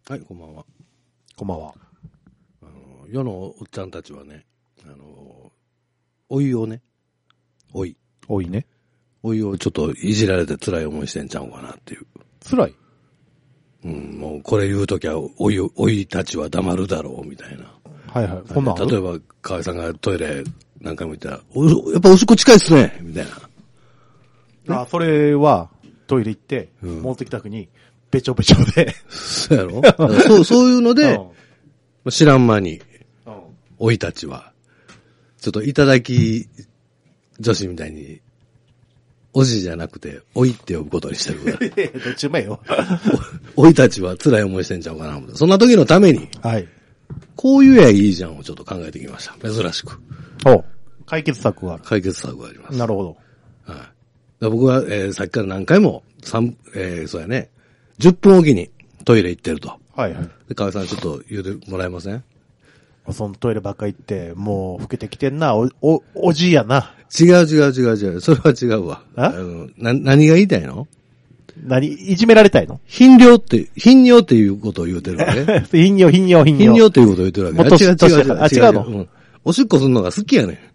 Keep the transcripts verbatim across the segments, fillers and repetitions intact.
はい、こんばんは。 こんばんは。 あの、世のおっちゃんたちはね、あの、老いをね、老い。 老いね。 老いをちょっといじられて辛い思いしてんちゃうかなっていう。 辛い？ うん、もうこれ言うときは、老い、老いたちは黙るだろう、みたいな。 はいはい。こんなんある？ 例えば、河合さんがトイレ何回も行ったら、おやっぱおしっこ近いっすね、みたいな。 あ、それは、トイレ行って、 うん、 戻ってきた時に、べちょべちょで。 そうやろそう、そういうので、うん、知らん間に、うん、老いたちは、ちょっといただき女子みたいに、おじじゃなくて、老いって呼ぶことにしてるから。 どっちもよ。 老いたちは辛い思いしてんちゃうかな。そんな時のために、 はい。 こういうやいいじゃんをちょっと考えてきました。珍しく。 お解決策がある。 解決策があります。 なるほど。 はい。僕は、えー、さっきから何回も、三、えー、そうやね。じゅっぷんおきにトイレ行ってると。 はいはい。 で、河合さんちょっと言うてもらえません？ そのトイレばっか行って、もう老けてきてんな、お、お、おじいやな。 違う違う違う違う。それは違うわ。あの、な、何が言いたいの？ 何、いじめられたいの？ 頻尿って、頻尿っていうことを言うてるわけ頻尿、頻尿、頻尿。 頻尿っていうことを言うてるわけ。 もっと違う違う。 違う。 あ、違うの？ うん。おしっこするのが好きやねん。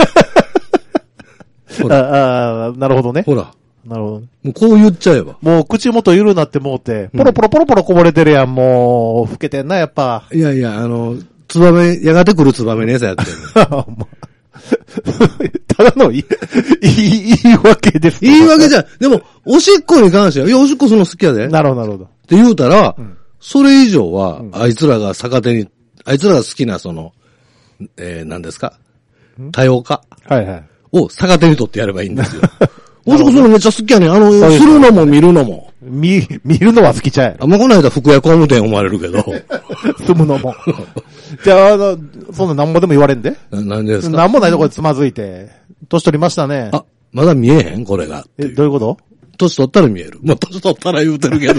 ああ、なるほどね。 ほら。 なるほどね。 もうこう言っちゃえば。 もう口元ゆるなってもうて、ポロポロポロポロこぼれてるやん、もう、老けてんな、やっぱ。 いやいや、あの、ツバメ、やがて来るツバメの餌やってるの。 ただの言い、言い訳です。 言い訳じゃん。でも、おしっこに関しては、いや、おしっこするの好きやで。 なるほど、なるほど。 って言うたら、 うん、 それ以上は、うん、あいつらが逆手に、あいつらが好きな、その、えー、何ですか多様化。 はいはい。 を逆手に取ってやればいいんですよ。おしっこするのめっちゃ好きやねん。あの、するのも見るのも。 見、見るのは好きちゃうやろ。 あ、まあ、この間福屋工務店思われるけど。 住むのも。じゃあ、あの、そんな何もでも言われんで。 な、なんでですか？ 何もないところでつまずいて。年取りましたね。 あ、まだ見えへんこれが。 え、どういうこと？ 年取ったら見える。まあ、年取ったら言うてるけど。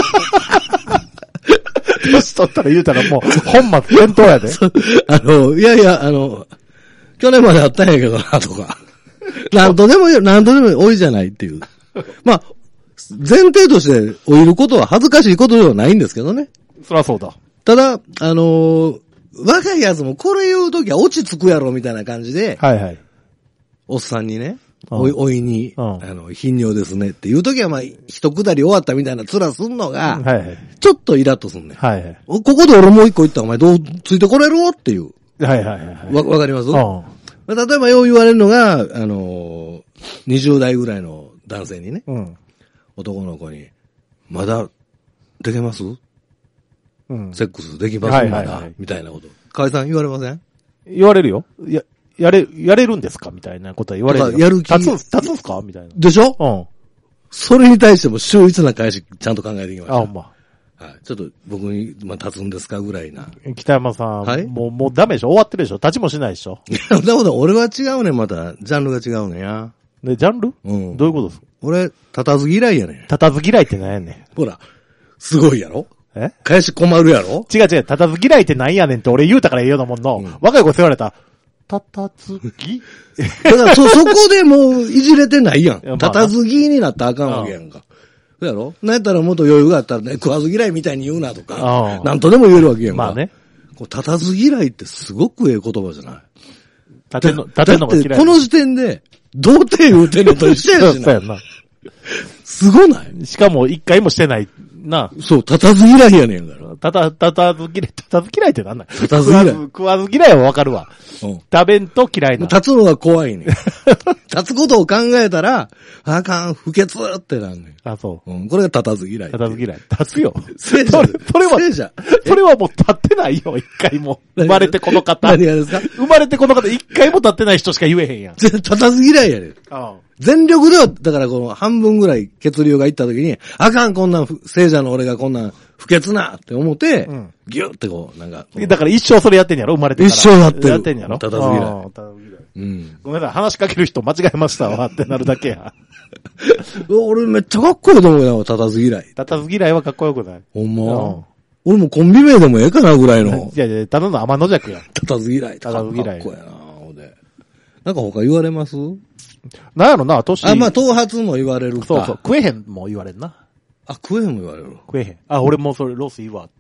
年取ったら言うたらもう、本末転倒やで。 あの、いやいや、あの、去年まであったんやけどな、とか。なんとでも、なんとでも多いじゃないっていう。まあ、前提として老いることは恥ずかしいことではないんですけどね。 そりゃそうだ。 ただ、あのー、若いやつもこれ言うときは落ち着くやろみたいな感じで、 はいはい。 おっさんにね、おい、おいに、 うん、 あの、頻尿ですねっていうときはまあ、一くだり終わったみたいな面すんのが、 はいはい。 ちょっとイラッとすんねん。 はいはい。 ここで俺もう一個言ったらお前どうついてこれるっていう。 はいはいはい。 わ、わかります？ うん。 例えばよう言われるのが、あのー、にじゅう代ぐらいの男性にね、うん、男の子に、まだ、できます？うん。セックスできます？はいはいはい、まだみたいなこと。河合さん言われません？ 言われるよ。や、やれ、やれるんですかみたいなことは言われるよ。 やる気。 立つ、立つんすかみたいな。 でしょ？ うん。 それに対しても秀逸な返し、ちゃんと考えていきました。 あ、ほんま。 はい。ちょっと僕に、まあ、立つんですかぐらいな。 北山さん。はい。もう、もうダメでしょ？終わってるでしょ？立ちもしないでしょ？ いや、だから俺は違うねん、また。ジャンルが違うねんや。 で、ジャンル？ うん。 どういうことですか？ 俺、立たず嫌いやねん。 立たず嫌いって何やねん。 ほら、すごいやろ？ え？ 返し困るやろ？ 違う違う、立たず嫌いって何やねんって俺言うたからええようなもんの、うん、若い子言われた。立たずぎだからそ、そこでもういじれてないやん。立たずぎになったらあかんわけやんか。そうやろ？なんやったらもっと余裕があったらね、食わず嫌いみたいに言うなとか、なんとでも言えるわけやんか。 まあね。 こう立たず嫌いってすごくええ言葉じゃない？ 立ての、立てのが嫌い。 だってこの時点で、童貞言うてんのと一緒やしな。 そうやな。 すごない？ しかも一回もしてない。な。 そう、立たず嫌いやねんから。 たた、たたず嫌い、たたず嫌いってなんだ？ 立たず嫌い。 食わず嫌いはわかるわ。うん。食べんと嫌いな。 立つのが怖いねん。立つことを考えたら、あかん、不潔ってなんねん。 あ、そう。 うん。これが立たず嫌い。 立たず嫌い。立つよ。 聖者。 それ、それは、 聖者。 それはもう立ってないよ、一回も。生まれてこの方。 何がですか？ 生まれてこの方、一回も立ってない人しか言えへんやん。 立たず嫌いやねん。ああ。全力では、だからこの半分ぐらい血流がいった時に、あかん、こんなん、聖者の俺がこんなん不潔なって思って、うん、ギュってこう、なんか。 だから一生それやってんやろ？生まれてから。 一生やってる。 やってんやろ？ 立たず嫌い。 立たず嫌い。 うん。 ごめんなさい、話しかける人間違えましたわってなるだけや。 俺めっちゃかっこいいと思うよ、立たず嫌い。 立たず嫌いはかっこよくない。 ほんま、うん、俺もコンビ名でもええかなぐらいの。 いやいや、ただの天の弱や。 立たず嫌い。立たず嫌い。かっこやな、ほんで。なんか他言われます？ なんやろな、年。 あ、まあ、頭髪も言われるか。 そうそう、食えへんも言われんな。 あ、食えへんも言われる。 食えへん。あ、俺もそれロスいいわ。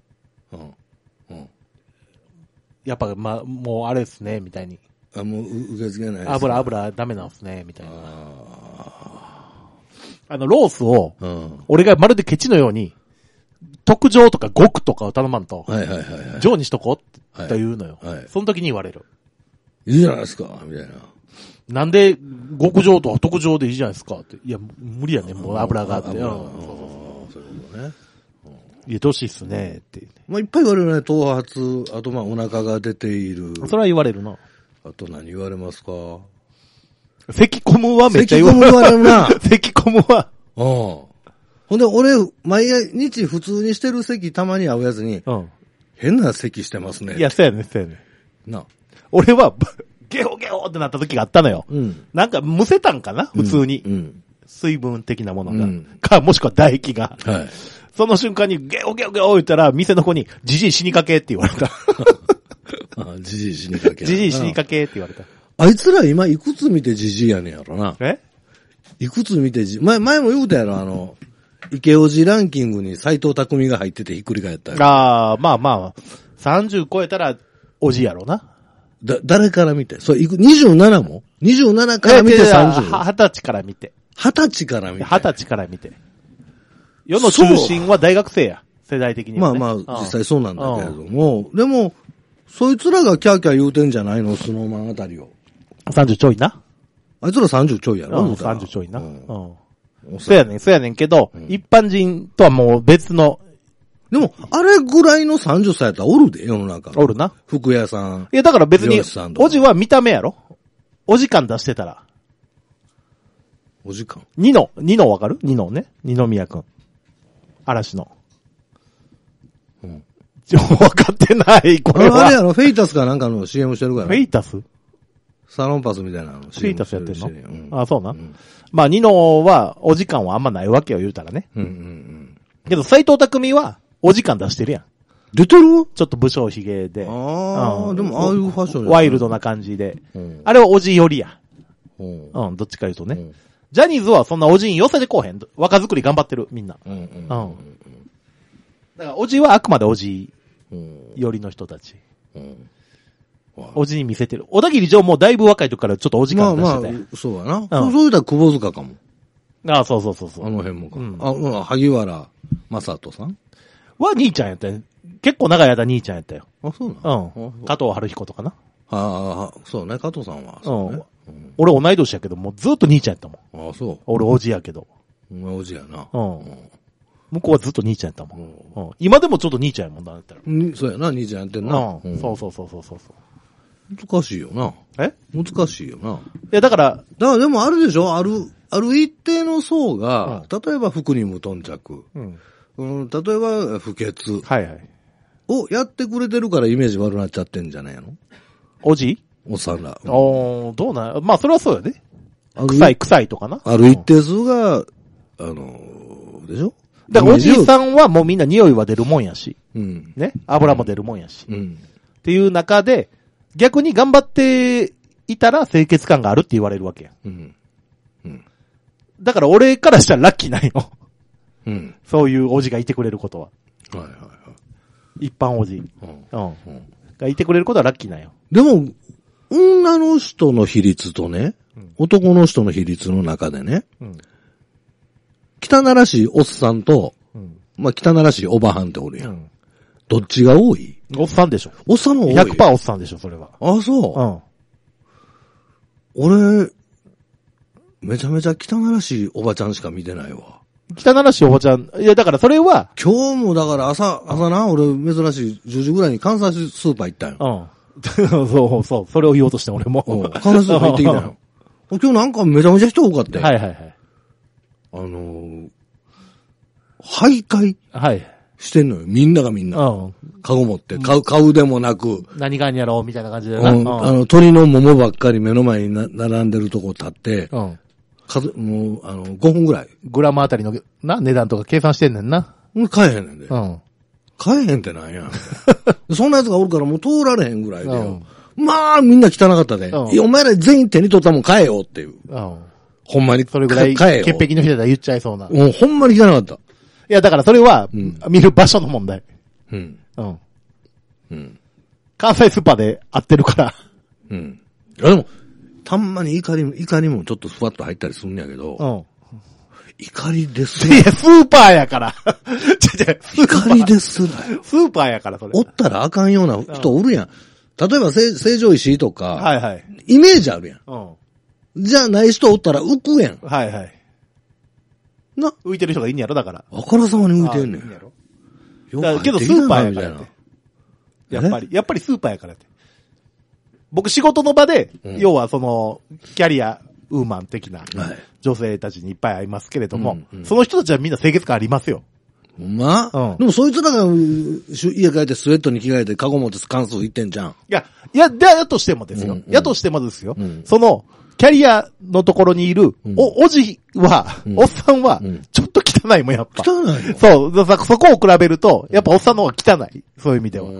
うん。うん。 やっぱ、ま、もうあれですね、みたいに。 あ、もう受け付けないです、ね。 油、油ダメなんですね、みたいな。あ, あの、ロースを、うん、俺がまるでケチのように、特上とか極とかを頼まんと、 はいはいはい、はい。 上にしとこうって言うのよ、はいはい。その時に言われる。 いいじゃないですか、みたいな。 なんで、極上と特上でいいじゃないですかって。いや、無理やね、もう油があって。うん、そうそうそう。そういうことね。入れてほしいっすね、って。 まあ、いっぱい言われるね。頭髪、あとまあ、お腹が出ている。 それは言われるな。 あと何言われますか？ 咳込むはめっちゃ言われる。 咳込む言われるな。 咳込むは。 うん。ほんで、俺、毎日普通にしてる咳たまに会うやつに、うん、変な咳してますね。 いや、そうやね、そうやね。 な。 俺は、ゲホゲホってなった時があったのよ。うん、なんか、むせたんかな普通に、うんうん。水分的なものが。うん、か、もしくは唾液が。はい。その瞬間にゲホゲホゲホ言ったら、店の子に、じじい死にかけって言われた。 あ、じじい死にかけ。 じじい死にかけって言われた。 あいつら今いくつ見てじじいやねんやろな。 えいくつ見てじ、前、前も言うたやろ、あの、池オジランキングに斎藤匠が入っててひっくり返ったよ。 ああ、まあまあ、さんじゅう超えたら、おじやろな。 だ、誰から見てそれ、いく、にじゅうななも ?にじゅうなな から見てさんじゅう。 はたちから見て。 はたちから見て。 はたちから見て。世の中心は大学生や。世代的には、 ね。まあまあ、実際そうなんだけれども、でも、そいつらがキャーキャー言うてんじゃないのスノーマンあたりを。 さんじゅうちょいな。 あいつらさんじゅうちょいやろ、 うん、さんじゅうちょいな。うん。うん、そうやねん、そうやねんけど、うん、一般人とはもう別の。 でも、あれぐらいのさんじゅっさいやったらおるで、世の中。 おるな。 服屋さん。 いや、だから別に、おじは見た目やろお時間出してたら。 お時間ニノ、ニノわかるニノね。ニノ宮くん。嵐の。うん。分かってない、これは。 あれやろ、フェイタスかなんかの シーエム してるから。 フェイタスサロンパスみたいなの。 フェイタスやってんの、うん、あ、そうな。うん、まあ、ニノは、お時間はあんまないわけよ、言うたらね。うんうんうん。けど、斎藤匠は、お時間出してるやん。 出てる？ ちょっと武将髭で。 ああ、うん、でも、ああいうファッションワイルドな感じで。うん、あれはおじ寄りや。うん、うん、どっちか言うとね。うん、ジャニーズはそんなおじに寄せてこうへん。若作り頑張ってる、みんな。うんうんうんうん、だから、おじはあくまでおじ寄りの人たち。うんおじに見せてる。小田切城もだいぶ若い時からちょっとお時間出してて。 まあまあ、そうやな。うん、そう言うたら窪塚かも。 ああ、そうそうそうそう。 あの辺もか。うん、あ、うん、萩原正人さんは兄ちゃんやったよ。結構長い間兄ちゃんやったよ。 あ、そうなのうん。加藤春彦とかな。 ああ、そうね。加藤さんは。そうね。 うん。俺同い年やけど、もうずっと兄ちゃんやったもん。ああ、そう。 俺おじやけど。 おじやな。 うん。向こうはずっと兄ちゃんやったもん。うん。今でもちょっと兄ちゃんやもんだったら。 うん、そうやな。兄ちゃんやってんな。 うん。そうそうそうそうそう。 難しいよな。 え難しいよな。いや、だから。 だからでもあるでしょある、ある一定の層が、うん、例えば服に無頓着。うんうん、例えば不潔。 はいはい。 をやってくれてるからイメージ悪なっちゃってんじゃないのおじおっさんら。 うん、おー、どうなんまあそれはそうやね。臭い、臭いとかな。 ある一定数が、あのー、でしょだからおじいさんはもうみんな匂いは出るもんやし。うん。ね油も出るもんやし。うん。っていう中で、逆に頑張っていたら清潔感があるって言われるわけや。うん。うん。だから俺からしたらラッキーないよ。うん。そういうおじがいてくれることは。はいはいはい。一般おじ。うん。うん。うん、がいてくれることはラッキーなんよ。 でも、女の人の比率とね、うん、男の人の比率の中でね、うん、汚らしいおっさんと、うん、まあ汚らしいおばはんっておるやん。うん、どっちが多い？ おっさんでしょ。 おっさんの方が多い。 ひゃくパーセント おっさんでしょ、それは。 あ、そう。うん。俺、めちゃめちゃ汚らしいおばちゃんしか見てないわ。 汚らしいおばちゃん。いや、だからそれは。 今日もだから朝、朝な、俺珍しいじゅうじぐらいに関西スーパー行ったよ。 うん。そうそう、それを言おうとして俺も。 うん。関西スーパー行ってきたよ。今日なんかめちゃめちゃ人多かったよ。 はいはいはい。 あのー、徘徊はい。 してんのよ。みんながみんな。うん。カゴ持って。買う、買うでもなく。 何がんやろうみたいな感じでな。 うん。あの、鳥の桃ばっかり目の前にな並んでるとこ立って。うん。数、もう、あの、ごふんぐらい。 グラムあたりの、な、値段とか計算してんねんな。 うん、買えへんねんで。うん。買えへんってなんや。そんな奴がおるからもう通られへんぐらいでよ。うん、まあ、みんな汚かったで。うん、いや、お前ら全員手に取ったもん買えよっていう。うん。ほんまに。 それぐらい、買えよ。潔癖の人だったら言っちゃいそうな。 もうほんまに汚かった。いや、だからそれは、うん、見る場所の問題。 うん。うん。 うん。 関西スーパーで合ってるから。 うん。いやでも、たんまに怒り、怒りもちょっとふわっと入ったりするんやけど。うん。怒りですら。いや、スーパーやから。 ちょちょ怒りですら。 スーパーやから、それ。 おったらあかんような人おるやん。例えば、成城石井とか。 はいはい。 イメージあるやん。うん。じゃあない人おったら浮くやん。 はいはい。 な。 浮いてる人がいいんやろ、だから。 あからさまに浮いてんねん。いいんやろ。 だけどスーパーやからって。やっぱり、やっぱりスーパーやからって。僕仕事の場で、うん、要はその、キャリア、ウーマン的な女性たちにいっぱい会いますけれども、はいうんうん、その人たちはみんな清潔感ありますよ。 ほんま、うん、でもそいつらが家帰ってスウェットに着替えてカゴ持って関数いってんじゃん。いや、いや、で、やとしてもですよ。うんうん、やとしてもですよ。うん、その、キャリアのところにいる、うん、お、おじは、うん、おっさんは、ちょっと汚いもんやっぱ。 汚いのそう、そこを比べると、やっぱおっさんの方が汚い。そういう意味では。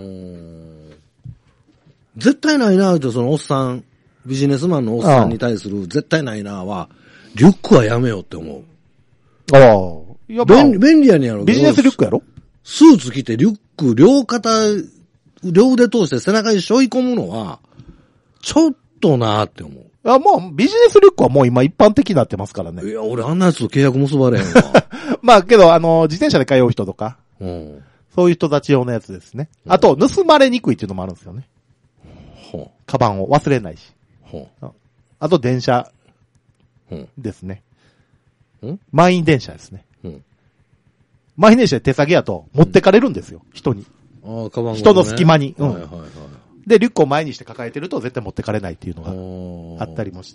絶対ないなぁと、そのおっさん、ビジネスマンのおっさんに対する絶対ないなぁは、リュックはやめようって思う。 ああ。やっぱ便利やねんやろ。 ビジネスリュックやろ？ スーツ着てリュック、両肩、両腕通して背中に背負い込むのは、ちょっとなぁって思う。 あ、もうビジネスリュックはもう今一般的になってますからね。 いや、俺あんなやつと契約結ばれへんわ。 まあけど、あの、自転車で通う人とか、うん、そういう人たち用のやつですね。あと、盗まれにくいっていうのもあるんですよね。ほう。カバンを忘れないし。ほう。あと、電車ですね。うん、満員電車ですね。うん、満員電車で手提げやと持ってかれるんですよ、人に。 ああ、カバン、ね、 人の隙間に。うん。はいはいはい。で、リュックを前にして抱えてると絶対持ってかれないっていうのがあったりもして。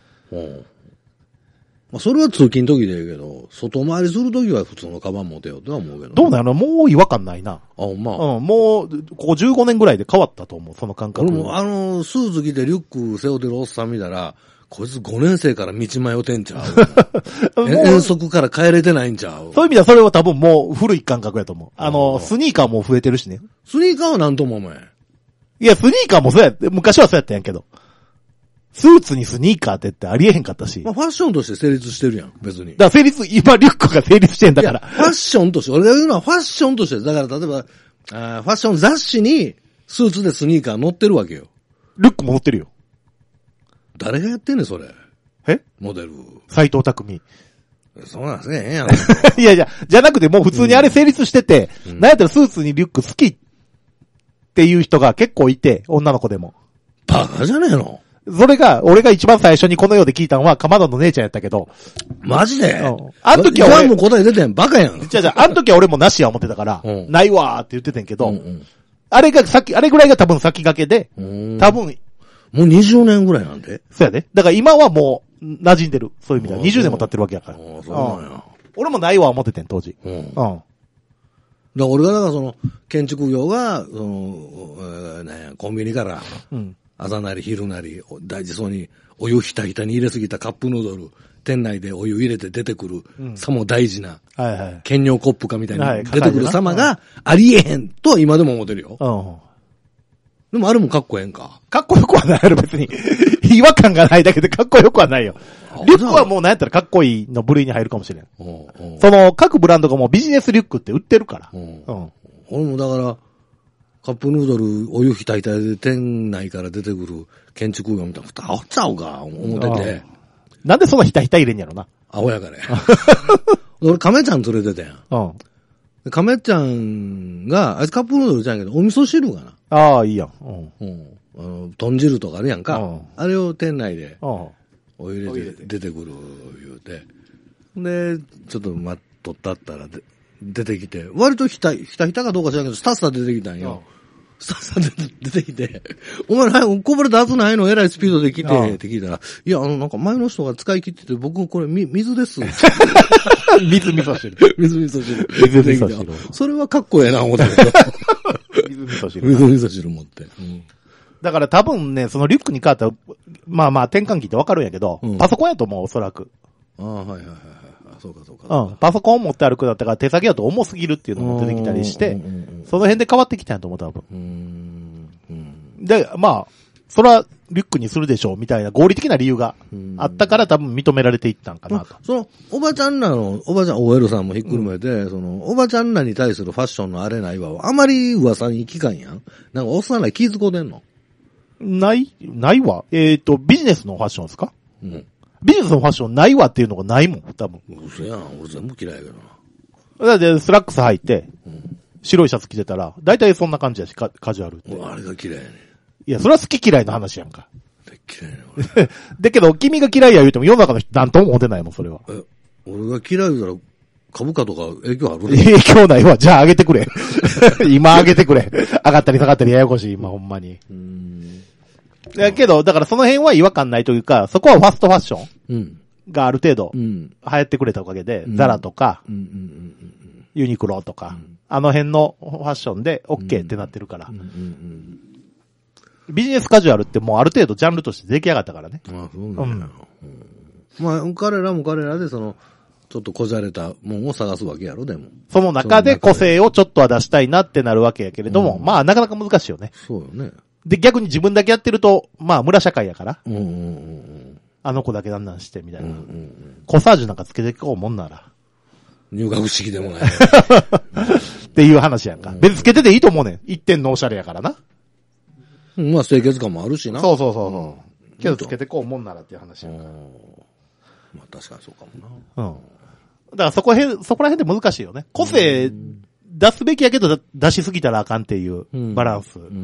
まあ、それは通勤時で言うけど、外回りする時は普通のカバン持てよっては思うけど、ね。 どうなの？もう違和感ないな。 あ、まあ。うん、もう、ここじゅうごねんぐらいで変わったと思う、その感覚。 俺もあの、スーツ着てリュック背負ってるおっさん見たら、こいつごねん生から道迷ってんちゃう遠足から帰れてないんちゃうそういう意味ではそれは多分もう古い感覚やと思う。あの、スニーカーも増えてるしね。 スニーカーはなんとも思えん。 いや、スニーカーもそうやって、昔はそうやったんやけど。スーツにスニーカーってってありえへんかったし。 まあ、ファッションとして成立してるやん、別に。 だから成立、今リュックが成立してんだから。 ファッションとして、俺が言うのはファッションとして、だから例えば、あファッション雑誌にスーツでスニーカー載ってるわけよ。 リュックも載ってるよ。誰がやってんねん、それ。 えモデル。 斎藤匠。 そうなんですね、ええやん。 いやいや、じゃなくてもう普通にあれ成立してて、うん、なんやったらスーツにリュック好きっていう人が結構いて、女の子でも。 バカじゃねえの？ それが、俺が一番最初にこの世で聞いたのは、かまどの姉ちゃんやったけど。 マジで？うん。 あの時は俺。 もう答え出てん、バカやん。 じゃじゃあ、あの時は俺もなしや思ってたから、うん、ないわーって言ってたんけど、うんうん、あれが先、あれぐらいが多分先駆けで、多分、 もうにじゅうねんぐらいなんで。 そうやで。だから今はもう、馴染んでる。そういう意味では。にじゅうねんも経ってるわけやから。ああ、そうなんや。 俺もないわ思っててん、当時。うん。うん。だから俺が、だからその、建築業が、その、えー、ね、コンビニから、うん。朝なり昼なり、大事そうに、お湯ひたひたに入れすぎたカップヌードル、店内でお湯入れて出てくる、うん、さも大事な、はいはい。兼用コップかみたいに出てくる様がありえへんとは今でも思ってるよ。うん。でもあれもかっこええんか。 かっこよくはないやろ、別に。違和感がないだけでかっこよくはないよ。リュックはもうなんやったらかっこいいの部類に入るかもしれん。その、各ブランドがもうビジネスリュックって売ってるから。うん。 俺もだから、カップヌードル、お湯ひたひたで店内から出てくる建築業みたいな、ふた、あっちゃうか、思ってて。 なんでそんなひたひた入れんやろな。 アホやからや。俺、亀ちゃん連れてたやん。うん。亀ちゃんが、あいつカップヌードルじゃんけど、お味噌汁がな。 ああ、いいやん。 うん。うん。あの、豚汁とかあるやんか。うん、あれを店内で、お湯入れて出てくる、言うて。で、ちょっと待っとったったらで、出てきて、割とひた、ひたひたかどうか知らんけど、スタスタ出てきたんよ。スタスタ出てきて、お前な、こぼれたはずないの、えらいスピードで来て、って聞いたら、いや、あの、なんか前の人が使い切ってて、僕これ、み、水です。 水味噌汁。 水味噌汁。 水味噌汁。 それはかっこええな、思ってる。 水味噌汁。 水味噌汁持って。うんだから多分ね、そのリュックに変わったら、まあまあ転換器ってわかるんやけど、うん、パソコンやと思う、おそらく。 ああ、はいはいはいはい。そうかそうか。 うん。パソコンを持って歩くだったから手先だと重すぎるっていうのも出てきたりして、その辺で変わってきたんやと思う、多分。うん。うん、で、まあ、 それはリュックにするでしょうみたいな合理的な理由があったから多分認められていったんかなと。 その、おばちゃんらの、おばちゃん、オーエル さんもひっくるめて、うん、その、おばちゃんらに対するファッションのあれないわ。あまり噂に聞かんやん。なんかおっさんら気づこうでんの？ ない、ないわ。えっ、ー、と、ビジネスのファッションですか？うん。ビジネスのファッションないわっていうのがないもん、多分。 嘘やん。俺全部嫌いやけどな。だってスラックス履いて、うん、白いシャツ着てたら、だいたいそんな感じやし、カジュアルって。 あれが嫌いやねん。 いや、それは好き嫌いの話やんか。 嫌いな俺。 だけど、君が嫌いや言うても世の中の人なんとも思ってないもん、それは。 え、俺が嫌い言うたら、株価とか影響ある？ 影響ないわ。じゃあ上げてくれ。今上げてくれ。上がったり下がったりややこしい、今ほんまに。うーん。だけど、だからその辺は違和感ないというか、そこはファストファッションがある程度流行ってくれたおかげで、うん、ザラとか、うんうんうんうん、ユニクロとか、うん、あの辺のファッションで OK ってなってるから。うんうんうん、ビジネスカジュアルってもうある程度ジャンルとして出来上がったからね。 ああ、そうなんだ、うんうん。まあ、彼らも彼らでその、ちょっとこじゃれたもんを探すわけやろ、でも。 その中で個性をちょっとは出したいなってなるわけやけれども、うん、まあなかなか難しいよね。 そうよね。 で、逆に自分だけやってると、まあ村社会やから。うんうんうん、あの子だけなんなんしてみたいな、うんうんうん。コサージュなんかつけていこうもんなら。 入学式でもない。 っていう話やんか。うん、別につけてていいと思うねん。一点のおしゃれやからな。 まあ清潔感もあるしな。 そうそうそうそう。うん、けどつけてこうもんならっていう話やんか。 まあ確かにそうかもな。うん。 だからそこへん、そこら辺で難しいよね。個性出すべきやけど出しすぎたらあかんっていうバランス。うんうんうん、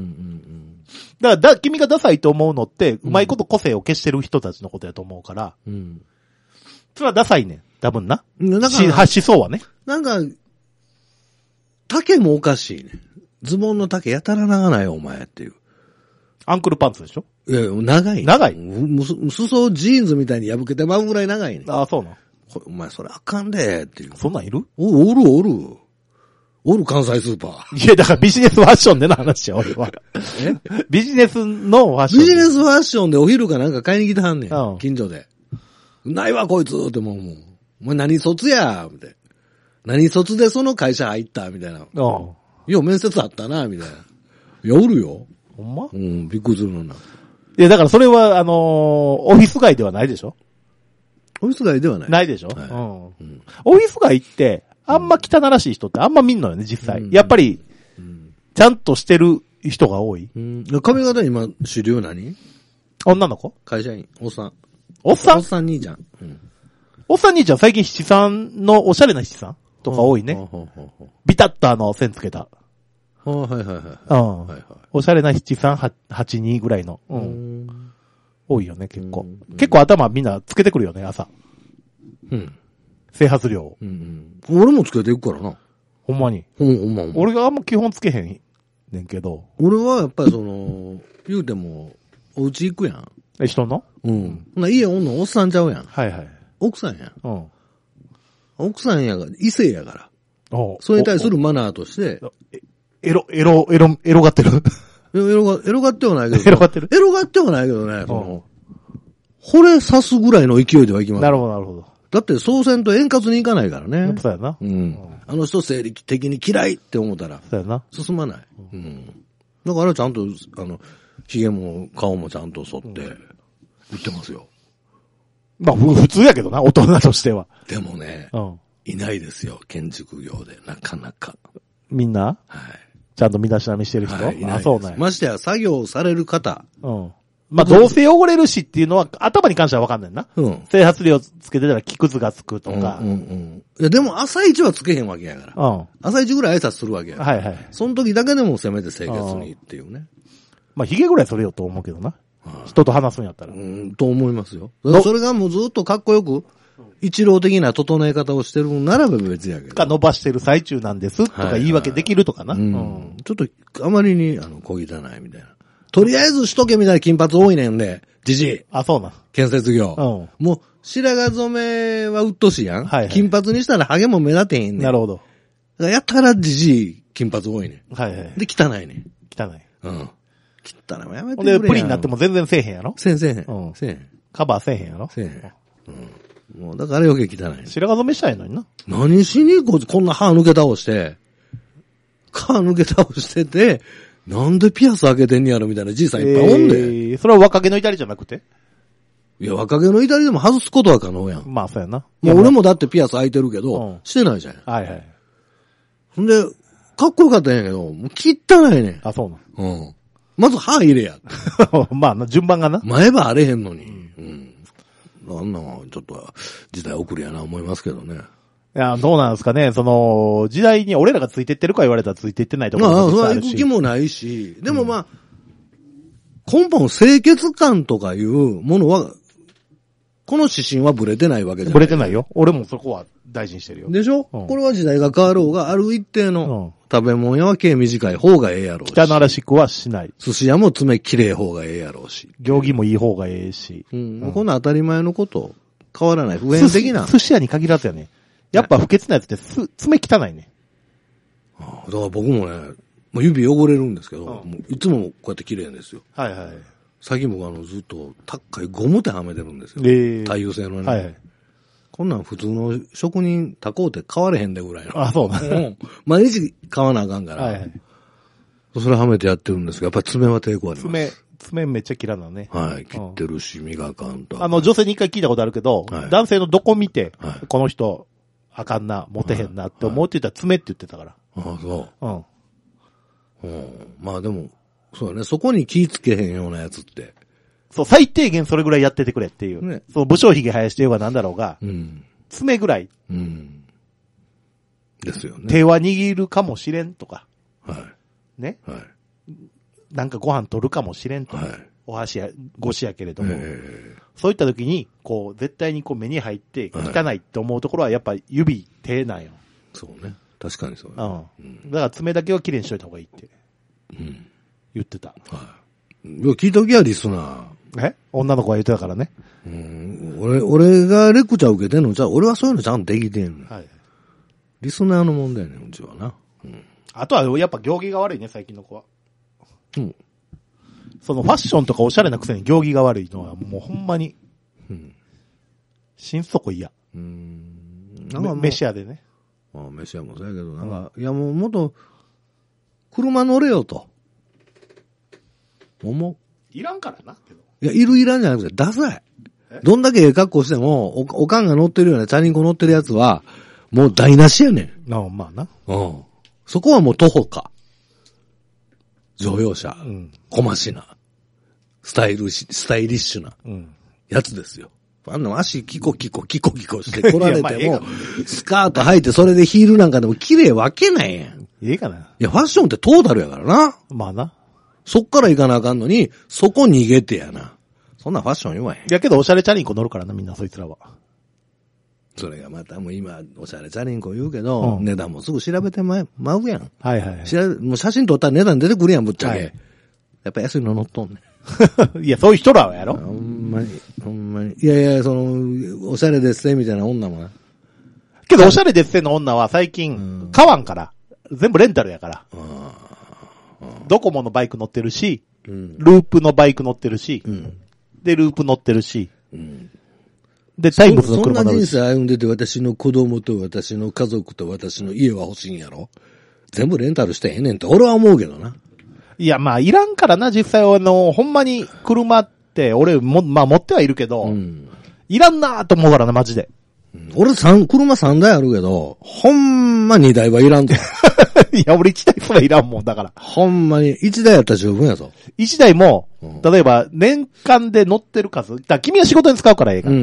だからだ、君がダサいと思うのって、うまいこと個性を消してる人たちのことやと思うから。うん。それはダサいねん。多分な。なんか、し、発しそうはね。 なんか、丈もおかしいね。ズボンの丈やたら長ないよ、お前っていう。 アンクルパンツでしょ？ いや、長い。 長い。 裾ジーンズみたいに破けてまうぐらい長いね。 ああ、そうなの。 お前それあかんでっていう。 そんなんいる？ お、おるおる。おる関西スーパー。 いや、だからビジネスファッションでの話や、俺は。えビジネスのファッション。 ビジネスファッションでお昼かなんか買いに来てはんねん。うん、近所で。ないわ、こいつってもう、もう。お前何卒やみたいな。何卒でその会社入ったみたいな。うん。よう面接あったな、みたいな。いや、おるよ。 ほんま？ うん、びっくりするのな。 いや、だからそれは、あのー、オフィス街ではないでしょ？ オフィス街ではない。 ないでしょ？はい、うん、うん。オフィス街って、あんま汚らしい人ってあんま見んのよね、実際。うん、やっぱり、うん、ちゃんとしてる人が多い。 うん、髪型今、主流何？ 女の子？ 会社員。おっさん。 おっさん？ おっさん兄ちゃん。うん、 おっさん兄ちゃん最近七三のおしゃれな七三とか多いね。ビタッとあの線つけた。 あはいはいはい。 うん。はいはい、おしゃれな七三八二ぐらいの。うん。多いよね、結構。結構頭みんなつけてくるよね、朝。うん。整髪量。うんうん。俺もつけていくからな。 ほんまに。 ほん、ほんまほんま。 俺があんま基本つけへんねんけど。 俺はやっぱりその、言うても、お家行くやん。 え、人の？ うん。ほな家おんのおっさんちゃうやん。 はいはい。 奥さんやん。うん。奥さんやが、異性やから。おそれに対するマナーとして。 エロ、エロ、エロ、エロがってるエロが、エロがってはないけど。 エロがってるエロがってはないけどね。その、惚れ刺すぐらいの勢いではいきます。 なるほど、なるほど。 だって、総選と円滑にいかないからね。 そうやな。うん。 あの人生理的に嫌いって思ったら。 そうやな。 進まない。うん。だからちゃんと、あの、髭も顔もちゃんと剃って、言ってますよ。 まあ、普通やけどな、大人としては。 でもね、うん、いないですよ、建築業で、なかなか。 みんなはい。ちゃんと身だしなみしてる人、はい、いないです。あ、そうね。 ましてや、作業される方。 うん。まあ、どうせ汚れるしっていうのは、頭に関してはわかんないな。うん。整髪料つけてたら木くずがつくとか。うんうんうん。 いや、でも朝一はつけへんわけやから。うん。朝一ぐらい挨拶するわけやから。はいはい。その時だけでもせめて清潔にっていうね。 まあ、髭ぐらいそれよと思うけどな。人と話すんやったら。 うん、と思いますよ。それがもうずっとかっこよく、一郎的な整え方をしてるならば別やけど。 か伸ばしてる最中なんですとか言い訳できるとかな。はいはいうんうん、ちょっとあまりにあの小汚いみたいな。とりあえずしとけみたいな金髪多いねんで、じじい。 あ、そうな。 建設業。うん、もう白髪染めはうっとしいやん。はいはい、金髪にしたらハゲも目立てへんねん。 なるほど。 やったらじじい金髪多いねん。 はいはい。 で、汚いねん。 汚い。 うん。汚いもやめてくれや。 で、プリンになっても全然せえへんやろせえせえへん。うん。せえへん。 カバーせえへんやろせえへん。うん。もう、だから余計汚い。 白髪染めしたいのにな。 何しにここんな歯抜け倒して、歯抜け倒してて、 なんでピアス開けてんねやろみたいなじいさんいっぱいおんで。えー、それは若気の至りじゃなくて？ いや、若気の至りでも外すことは可能やん。 まあ、そうやな。 いや、俺もだってピアス開いてるけど、うん、してないじゃん。 はいはい。 ほんで、かっこよかったんやけど、もう汚いねん。 あ、そうな。 うん。まず歯入れや。 まあ、順番がな。 前歯あれへんのに。うん。うん、あんなちょっと、時代遅れやな思いますけどね。 いや、どうなんですかね。その、時代に俺らがついてってるか言われたらついてってないところもあるし。まあ、行く気もないし、でもまあ、うん、根本清潔感とかいうものは、この指針はブレてないわけじゃない。 ブレてないよ。俺もそこは大事にしてるよ。 でしょ、うん、これは時代が変わろうが、ある一定の食べ物屋は毛短い方がええやろうし。 汚らしくはしない。 寿司屋も爪綺麗方がええやろうし。 行儀もいい方がええし。 うん。うん、こんな当たり前のこと、変わらない。普遍的な。 寿司屋に限らずやね。やっぱ不潔なやつってす、爪汚いね。 ああ、だから僕もね、もう指汚れるんですけど、うん、もういつもこうやって綺麗ですよ。 はいはい。 最近僕あのずっと高いゴム手はめてるんですよ。えー、太陽製のね。はいはい。こんなん普通の職人他工って買われへんでぐらいの。 あ、そうなの、うん、 毎日買わなあかんから。はいはい。それはめてやってるんですけど、やっぱり爪は抵抗あります。 爪、爪めっちゃ切らなね。 はい。切ってるし、磨かんと。 あの、女性に一回聞いたことあるけど、はい、男性のどこ見て、はい、この人、あかんな、モテへんなって思って言ったら爪って言ってたから。 はいはい、ああ、そう。うん。うん。まあでも、そうだね。そこに気ぃつけへんようなやつって。 そう、最低限それぐらいやっててくれっていう。ね。そう、武将髭生やしてようがなんだろうが、うん。爪ぐらい。うん。 ですよね。 手は握るかもしれんとか。 はい。 ね。はい。なんかご飯取るかもしれんとか。はい。お箸や、ごしやけれども。えー、そういった時に、こう、絶対にこう目に入って汚いって思うところはやっぱ指、手なんよ。 そうね。確かにそう、ね。 うん。だから爪だけは綺麗にしといた方がいいって。うん。言ってた。 はい。聞いときや、リスナー。 え女の子が言ってたからね。 うん。俺、俺がレクチャー受けてんのじゃあ、俺はそういうのちゃんとできてんの。はい。リスナーの問題ね、うちはな。うん。 あとはやっぱ行儀が悪いね、最近の子は。うん。そのファッションとかおしゃれなくせに行儀が悪いのはもうほんまに。うん。心底嫌。うん。なんか飯屋でね。 ああ、飯屋もそうやけど、なんか、うん、いやもうもっと、車乗れよと。思う。 いらんからな、けど。 いや、いるいらんじゃなくて、ダサい。どんだけええ格好しても、お、おかんが乗ってるようなチャリンコ乗ってるやつは、もう台無しやねん。 ああ、まあな。 うん。そこはもう徒歩か。乗用車。うん。小ましな。スタイルし、スタイリッシュな。うん。やつですよ。あんな足キコキコキコキコして来られても、スカート履いてそれでヒールなんかでも綺麗わけないやん。 いいかな。いや、ファッションってトータルやからな。 まあな。 そっから行かなあかんのに、そこ逃げてやな。そんなファッション言わへん。 いやけどおしゃれチャリンコ乗るからな、みんなそいつらは。 それがまたもう今、おしゃれチャリンコ言うけど、うん、値段もすぐ調べてま、まうやん。 はいはい、はい。 調べ、もう写真撮ったら値段出てくるやん、ぶっちゃけ。はい、やっぱ安いの乗っとんねん。いや、そういう人らはやろ。 ほんまに、ほんまに。いやいや、その、おしゃれですね、みたいな女もな。 けど、おしゃれですねの女は最近、うん、買わんから。全部レンタルやから。ドコモのバイク乗ってるし、うん、ループのバイク乗ってるし、うん、で、ループ乗ってるし、うん、で、タイムズの車乗るし。 そんな人生歩んでて私の子供と私の家族と私の家は欲しいんやろ？全部レンタルしてへんねんって俺は思うけどな。 いや、まあ、いらんからな、実際はあの、ほんまに車って、俺も、まあ持ってはいるけど、うん、いらんなーと思うからな、マジで。 俺三、車三台あるけど、ほんま二台はいらんぞ。 いや、俺一台すらいらんもん、だから。 ほんまに、一台やったら十分やぞ。 一台も、うん、例えば、年間で乗ってる数、だから君は仕事に使うからええから。うんうん。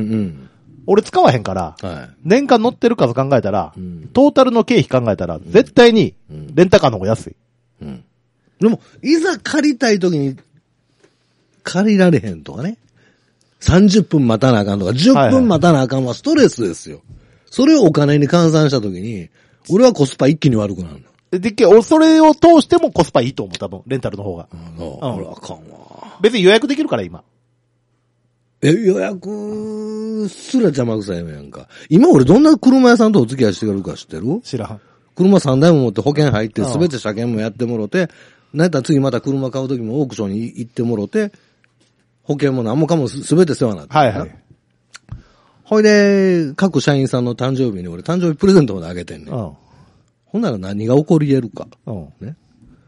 俺使わへんから、はい、年間乗ってる数考えたら、うん、トータルの経費考えたら、絶対に、レンタカーの方が安い。うん。うん、 でも、いざ借りたい時に、借りられへんとかね。さんじゅっぷん待たなあかんとか、じゅっぷん待たなあかんはストレスですよ。それをお金に換算した時に、俺はコスパ一気に悪くなるの。で、それを通してもコスパいいと思う、多分、レンタルの方が。 うん、俺はあかんわ。 別に予約できるから、今。 え、予約すら邪魔くさいやんか。今俺どんな車屋さんとお付き合いしてるか知ってる？ 知らん。 車さんだいも持って保険入って、すべて車検もやってもろて、なんやったら次また車買う時もオークションに行ってもろて、保険も何もかもすべて世話になってる。はいはい。ほいで、各社員さんの誕生日に俺誕生日プレゼントまであげてんねん。うん、ほんなら何が起こり得るか。うん、ね。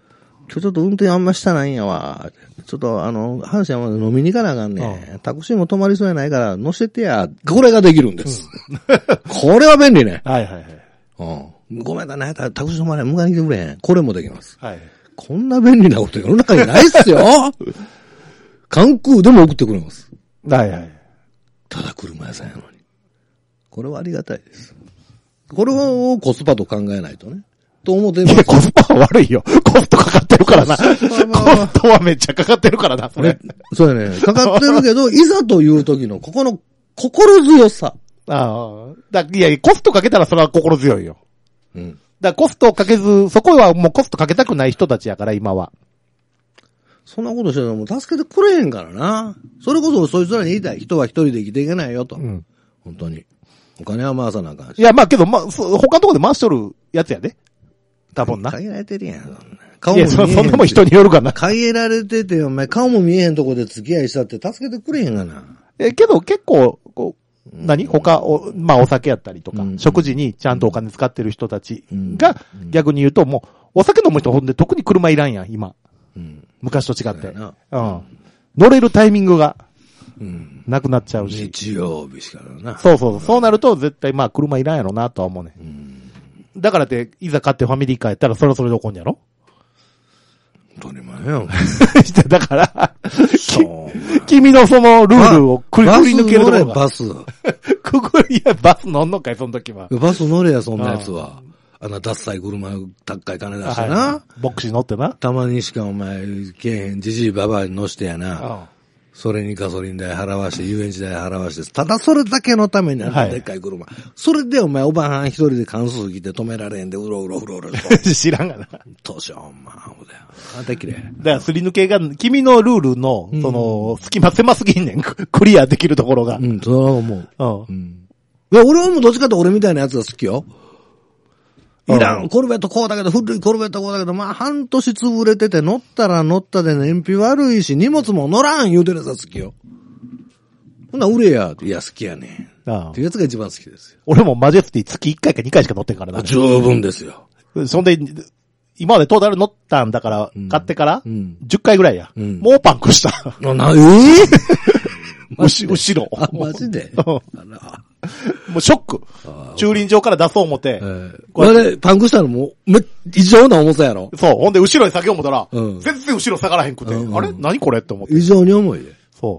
今日ちょっと運転あんましたないんやわ。ちょっとあの、阪神まで飲みに行かなあかんね、うん。タクシーも止まりそうやないから乗せてや。これができるんです。うん、これは便利ね。 はいはいはい。 うん。ごめんなさい、タクシー止まれ、迎えに来てくれへん。これもできます。 はい。 こんな便利なこと世の中にないっすよ。関空でも送ってくれます。 はいはい。 ただ車屋さんやのに。これはありがたいです。これをコスパと考えないとね。と思ってます。 いや、コスパは悪いよ。コストかかってるからな。コストはめっちゃかかってるからな、それ。 そうやね。かかってるけど、いざという時のここの心強さ。 ああ。だいや、コストかけたらそれは心強いよ。 うん。 だからコストをかけず、そこはもうコストかけたくない人たちやから、今は。 そんなことしてたらもう助けてくれへんからな。それこそそいつらに言いたい。人は一人で生きていけないよと。うん。本当に。お金は回さなあかんし。 いや、まあけど、まあ、他のところで回しとるやつやで。多分な。 限られてるやん。 顔も見えへん。いや、そんなもん人によるかな。 限られてて、お前顔も見えへんとこで付き合いしたって助けてくれへんがな。 え、けど結構、こう、何他、お、まあお酒やったりとか、うん、食事にちゃんとお金使ってる人たちが、逆に言うともう、お酒飲む人ほんで特に車いらんやん、今。うん、昔と違って。うん。乗れるタイミングが、なくなっちゃうし。 日曜日しかな。 そうそう。そうなると絶対まあ車いらんやろなとは思うね。うん、だからって、いざ買ってファミリーカーやったらそろそろで怒んやろ当たり前よ。 だから、君のそのルールをくり抜けるところが。 バス。 くぐり、いや、バス乗んのかい、その時は。 バス乗れや、そんなやつは。あの、ダッサい車、高い金出してな、はい。 ボクシー乗ってな。 たまにしかお前、けえへん、じじいばばに乗してやな。それにガソリン代払わして、遊園地代払わして、ただそれだけのためにあんなでっかい車。はい、それでお前おばはん一人で関数来て止められんで、うろうろうろうろ。 知らんがな。 どうしよう、お前。あんたきれい。 だからすり抜けが、君のルールの、その、隙間狭すぎんねん。クリアできるところが。 うん、それは思う。うん。うん、いや、俺はもうどっちかと俺みたいなやつが好きよ。いらん、コルベットこうだけど、古いコルベットこうだけど、まあ半年潰れてて、乗ったら乗ったで燃費悪いし、荷物も乗らん言うてるやつが好きよ。ほんなら売れや、いや好きやねん。ああっていうやつが一番好きですよ。 俺もマジェスティ月いっかいかにかいしか乗ってんからな。 十分ですよ。 そんで、今までトータル乗ったんだから、うん、買ってから、うん、じゅっかいぐらいや。うん、もうパンクした。 な、えぇ、 ー、後ろ。 あ、マジでもうショック。駐輪場から出そう思って。えー、これでパンクしたのもめ、異常な重さやろ。 そう。ほんで後ろに下げよう思ったら、うん、全然後ろ下がらへんくて。うん、あれ何これって思って。 異常に重いで。 そう。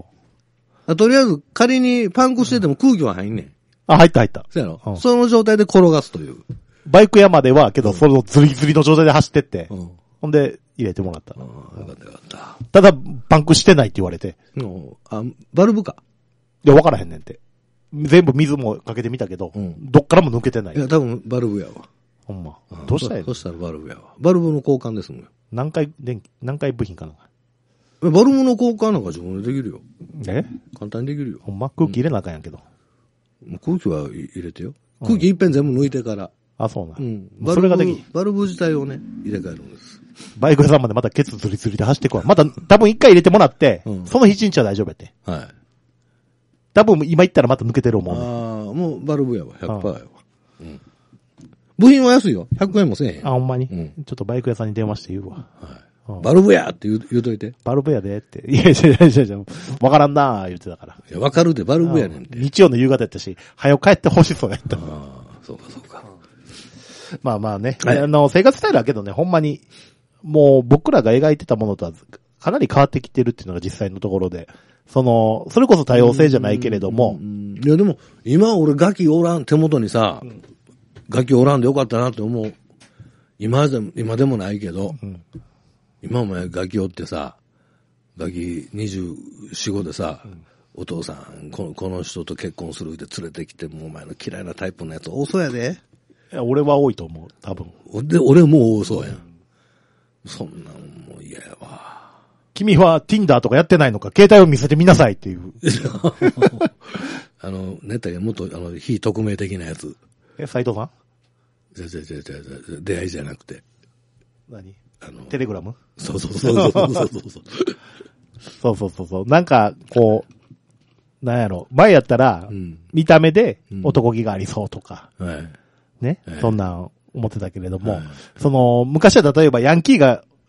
とりあえず仮にパンクしてても空気は入んねん。 あ、入った入った。 そうやろ、うん。その状態で転がすという。 バイク屋までは、けど、そのズリズリの状態で走ってって、うん、ほんで入れてもらった。ああ、よかったよかった。ただ、パンクしてないって言われて。 うん、あ、バルブか。 いや、わからへんねんって。全部水もかけてみたけど、うん、どっからも抜けてない。 いや、多分バルブやわ。 ほんま。どうしたらいいの？ そしたらバルブやわ。バルブの交換ですもんよ。 何回電気、何回部品かな。 バルブの交換なんか自分でできるよ。 え？ 簡単にできるよ。 ほんま空気入れなあかんやんけど。 うん、空気は入れてよ。空気いっぺん全部抜いてから。 あ、そうな。 うん。それができバルブ自体をね、入れ替えるんです。 バイク屋さんまでまたケツズリズリで走ってこい。また多分一回入れてもらって、うん、その日一日は大丈夫やって。はい。多分今言ったらまた抜けてる思う、ね。 ああ、もうバルブやわ。ひゃくパーセント やわ。うん。部品は安いよ。ひゃくえんもせえへん。 あ、ほんまに、うん、ちょっとバイク屋さんに電話して言うわ。はい。 うん、バルブやって言う、言うといて。 バルブやでって。いやいやいやいやいや、わからんなー言ってたから。 いや、わかるで、バルブやねんって。 日曜の夕方やったし、早く帰ってほしそうやった。ああ、そうかそうか。 まあまあね。はい、あの、生活スタイルはけどね、ほんまに、もう僕らが描いてたものとはかなり変わってきてるっていうのが実際のところで、その、それこそ多様性じゃないけれども。 いやでも、今俺ガキおらん、手元にさ、うん、ガキおらんでよかったなって思う。今でも、今でもないけど、うん、今お前ガキおってさ、ガキにじゅうよん、ごでさ、うん、お父さんこの、この人と結婚するって連れてきて、もうお前の嫌いなタイプのやつ多そうやで。 いや、俺は多いと思う、多分。 で、俺も多そうやん。うん、そんなんもう嫌やわ。 君は Tinder とかやってないのか、携帯を見せてみなさいっていう。 あの、ネタがもっと、あの、非匿名的なやつ。 え、斉藤さん？ じゃじゃじゃじゃ出会いじゃなくて。 何？あの、テレグラム？ そうそうそうそうそうそう。 そうそうそうそう。なんか、こう、なんやろ。前やったら、うん、見た目で男気がありそうとか。うん、はい。ね、はい。そんなん思ってたけれども、はい、その、昔は例えばヤンキーが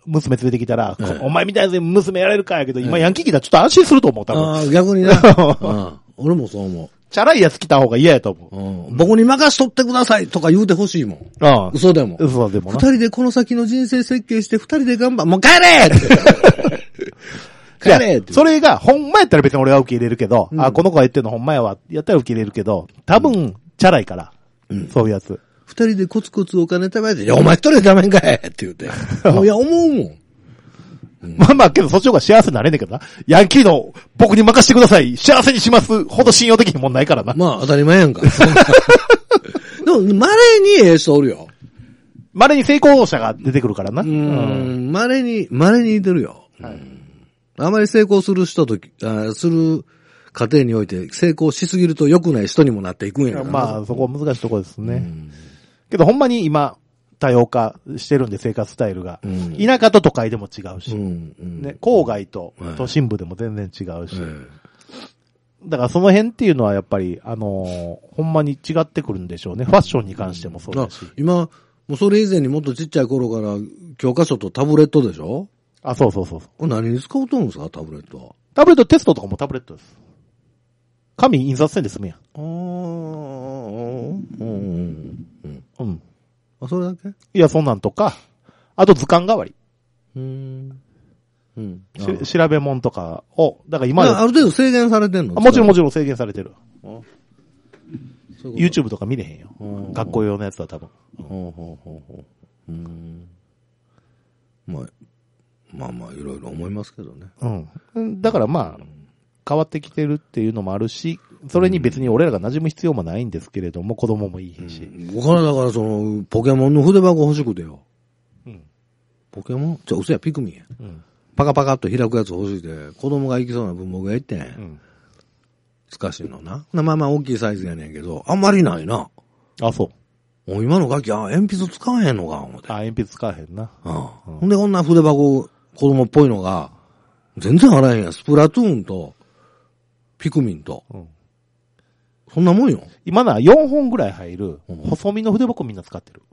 娘連れてきたら、 ええ、 お前みたいな娘やれるかやけど、今ヤンキー来たらちょっと安心すると思う、多分。 ああ、逆にな。あ俺もそう思う。 チャラいやつ来た方が嫌やと思う。うん、僕に任しとってくださいとか言うてほしいもん。ああ嘘でも。 嘘でもな。二人でこの先の人生設計して二人で頑張、もう帰れって帰れって。 それが、ほんまやったら別に俺は受け入れるけど、うん、あ、この子が言ってんのほんまやわ、やったら受け入れるけど、多分、うん、チャラいから、うん、そういうやつ。 二人でコツコツお金貯めて、いや、お前一人でダメんかいって言うて。いや、思うもん。 うん、まあまあ、けどそっちの方が幸せになれんねんけどな。ヤンキーの僕に任せてください。幸せにしますほど信用できへんもんないからな。 まあ、当たり前やんか。でも、稀にええ人おるよ。 稀に成功者が出てくるからな。 うん。稀に、稀にいてるよ。はい、あまり成功する人と、あする過程において成功しすぎると良くない人にもなっていくんやからな。 まあ、そこ難しいところですね。けど、ほんまに今、多様化してるんで、生活スタイルが。うん、田舎と都会でも違うし、うんうん、ね、郊外と都心部でも全然違うし。うん、だからその辺っていうのはやっぱり、あのー、ほんまに違ってくるんでしょうね。ファッションに関してもそうだし。 今、もうそれ以前にもっとちっちゃい頃から教科書とタブレットでしょ？ あ、そうそうそう。 何に使うとんですか、タブレットは。 タブレットテストとかもタブレットです。紙印刷せんで済むやん。あー、うん、うん。うん。 あ、それだけ？ いや、そんなんとか、あと図鑑代わり。うーん。うん。調べ物とかを、だから今ある程度制限されてんの？ もちろんもちろん制限されてる。う YouTube とか見れへんよ。学校用のやつは多分。ほうほうほうほう。うーん。 まあ、まあまあ、いろいろ思いますけどね。 うん。だからまあ、変わってきてるっていうのもあるし、それに別に俺らが馴染む必要もないんですけれども、子供もいいし。 うん、僕はだからその、ポケモンの筆箱欲しくてよ。うん。ポケモンじゃ、嘘や、ピクミンや。うん。パカパカっと開くやつ欲しいで、子供が行きそうな文房具屋行ってん。うん。難しいのな。まあまあ大きいサイズやねんけど、あんまりないな。 あ、そう。 もう今のガキ、あ、鉛筆使わへんのか、思って。 あ、鉛筆使わへんな。 うん。うん、ほんでこんな筆箱、子供っぽいのが、全然あらへんやん。スプラトゥーンと、ピクミンと。うん。そんなもんよ。 今な、よんほんぐらい入る、細身の筆箱みんな使ってる。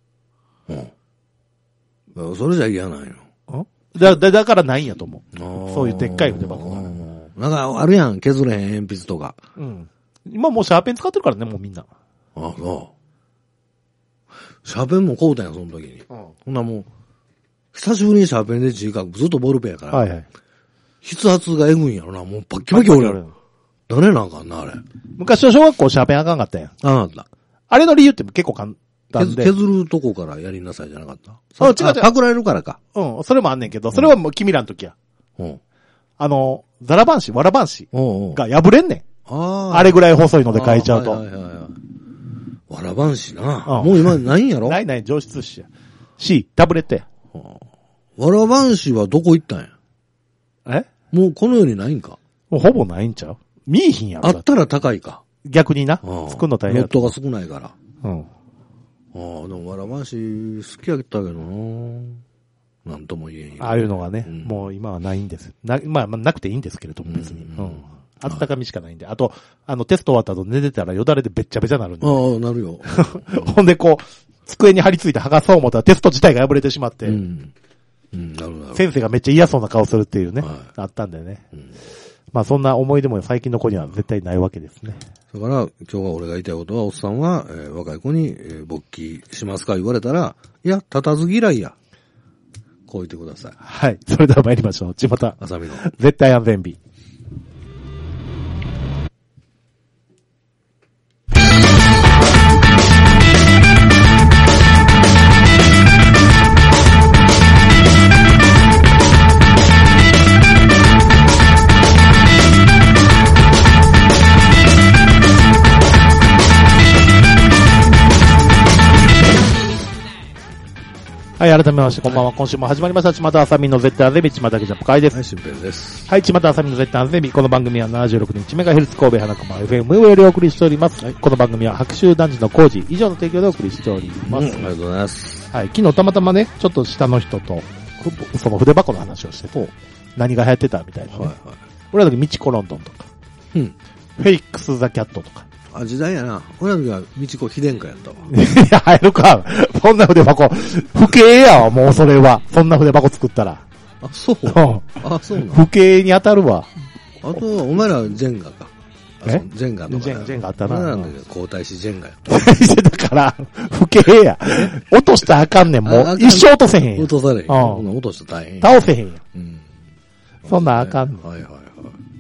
うん。それじゃ嫌なんよ。 んだ、だ、だからないんやと思う。そういうでっかい筆箱が。 なんか、あるやん、削れへん鉛筆とか。 うん。今もうシャーペン使ってるからね、もうみんな。 ああ、そう。シャーペンも買うたんや、その時に。うん。ほんなもう、久しぶりにシャーペンで字書く、ずっとボールペンやから。はいはい。筆圧がエグいんやろな、もうバッキバキ折れる。誰なんかな、あれ。 昔の小学校シャーペンあかんかったやん。 あかんかった。 あれの理由って結構簡単で。 削るとこからやりなさいじゃなかった？ あ、違う違う。 パクられるからか。 うん、それもあんねんけど、それはもう君らの時や。うん。あの、ザラバン紙、ワラバン紙が破れんねん。ああ。あれぐらい細いので書いちゃうと。はいはいはい。 ワラバン紙な。うん。もう今ないんやろ？ ないない、上質紙や。し、タブレットや。 ワラバン紙はどこ行ったんや？ え？ もうこの世にないんか？ もうほぼないんちゃう？見えひんやろ。 あったら高いか。 逆にな。作るの大変。 ネットが少ないから。うん。ああ、でもわらばんし好きやったけどな。なんとも言えんよ。 ああいうのがね、うん、もう今はないんです。な、まあ、まあ、なくていいんですけれども、別に。うん。うん、あったかみしかないんで。あと、あの、テスト終わった後寝てたらよだれでべっちゃべちゃなるんで。 ああ、なるよ。 ほんでこう、机に張り付いて剥がそう思ったらテスト自体が破れてしまって。うん。 うん、なるほど。 先生がめっちゃ嫌そうな顔するっていうね。はい、あったんでね。うん、まあそんな思い出も最近の子には絶対ないわけですね。 だから今日は俺が言いたいことは、おっさんは、えー、若い子に、えー、勃起しますか言われたら、いや、立たず嫌いや。こう言ってください。 はい。それでは参りましょう。ちまた。 あさみの。 絶対安全日。はい、改めまして、こんばんは。今週も始まりました。ちまたあさみの絶対あぜび、ちまたけジャンプ会です。 はい、しんぺいです。 はい、ちまたあさみの絶対あぜび。この番組は ななじゅうろくてんいちメガヘルツ 神戸花熊 エフエム よりお送りしております。はい、この番組は白州男児の工事以上の提供でお送りしております。 うん、ありがとうございます。 はい、昨日たまたまね、ちょっと下の人と、その筆箱の話をしてて、何が流行ってたみたいな、ね。はいはい。俺らの時、ミチコロンドンとか、うん。フェイクスザキャットとか、 あ、時代やな。俺の時は道子秘伝家やったわ。 いや、入るか。そんな筆箱。不敬やわ、もうそれは。そんな筆箱作ったら。 あ、そうあ、そうなの不敬に当たるわ。 あと、お前らジェンガか。 えジェンガとか。 ジェン、ジェンガあったな。 なんだけど、皇太子ジェンガやった。 だから、不敬や。落としたらあかんねん、もう。一生落とせへんやん。 落とされへん。 うん。 落としたら大変。 倒せへんやん。 うん。 そんなんあかんねん。 はいはいはい。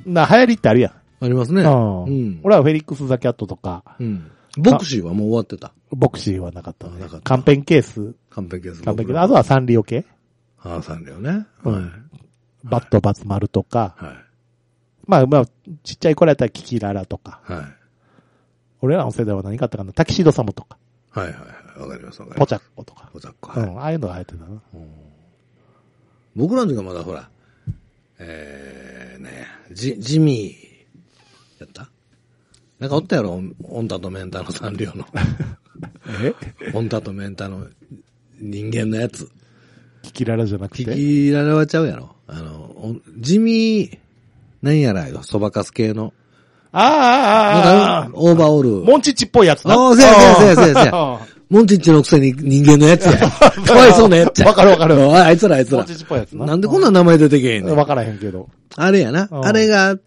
な、流行りってあるやん。 ありますね。 うん。うん。俺はフェリックス・ザ・キャットとか。 うん。ボクシーはもう終わってた。 ボクシーはなかったね。 なかった。 カンペンケース。 カンペンケース。 カンペンケース。あとはサンリオ系。 ああ、サンリオね。 うん。バットバツ丸とか。 はい。 まあまあ、ちっちゃい子らやったらキキララとか。 はい。 俺らの世代は何かあったかな、タキシードサムとか。 はいはいはい。わかりますわかります。 ポチャッコとか。 ポチャッコ。はい。 うん。ああいうのが流行ってたな。うん、 僕らの時はまだほら、えー、ね、ジ、ジミー、やったなんかおったやろ、オンタとメンタのサンリオの。 えオンタとメンタの人間のやつ。 キキララじゃなくて。 キキララはちゃうやろ。あの、ジミー、何やらよ、そばかす系の。 ああ、ああ、ああ。 オーバーオール。 モンチッチっぽいやつな。 ああ、せやせやせやせやせや。モンチッチのくせに人間のやつや。かわいそうなやつや。 わかるわかる。 あいつらあいつら。 モンチッチっぽいやつな。 なんでこんな名前出てけへんねん。 わからへんけど。 あれやな。あれがあって、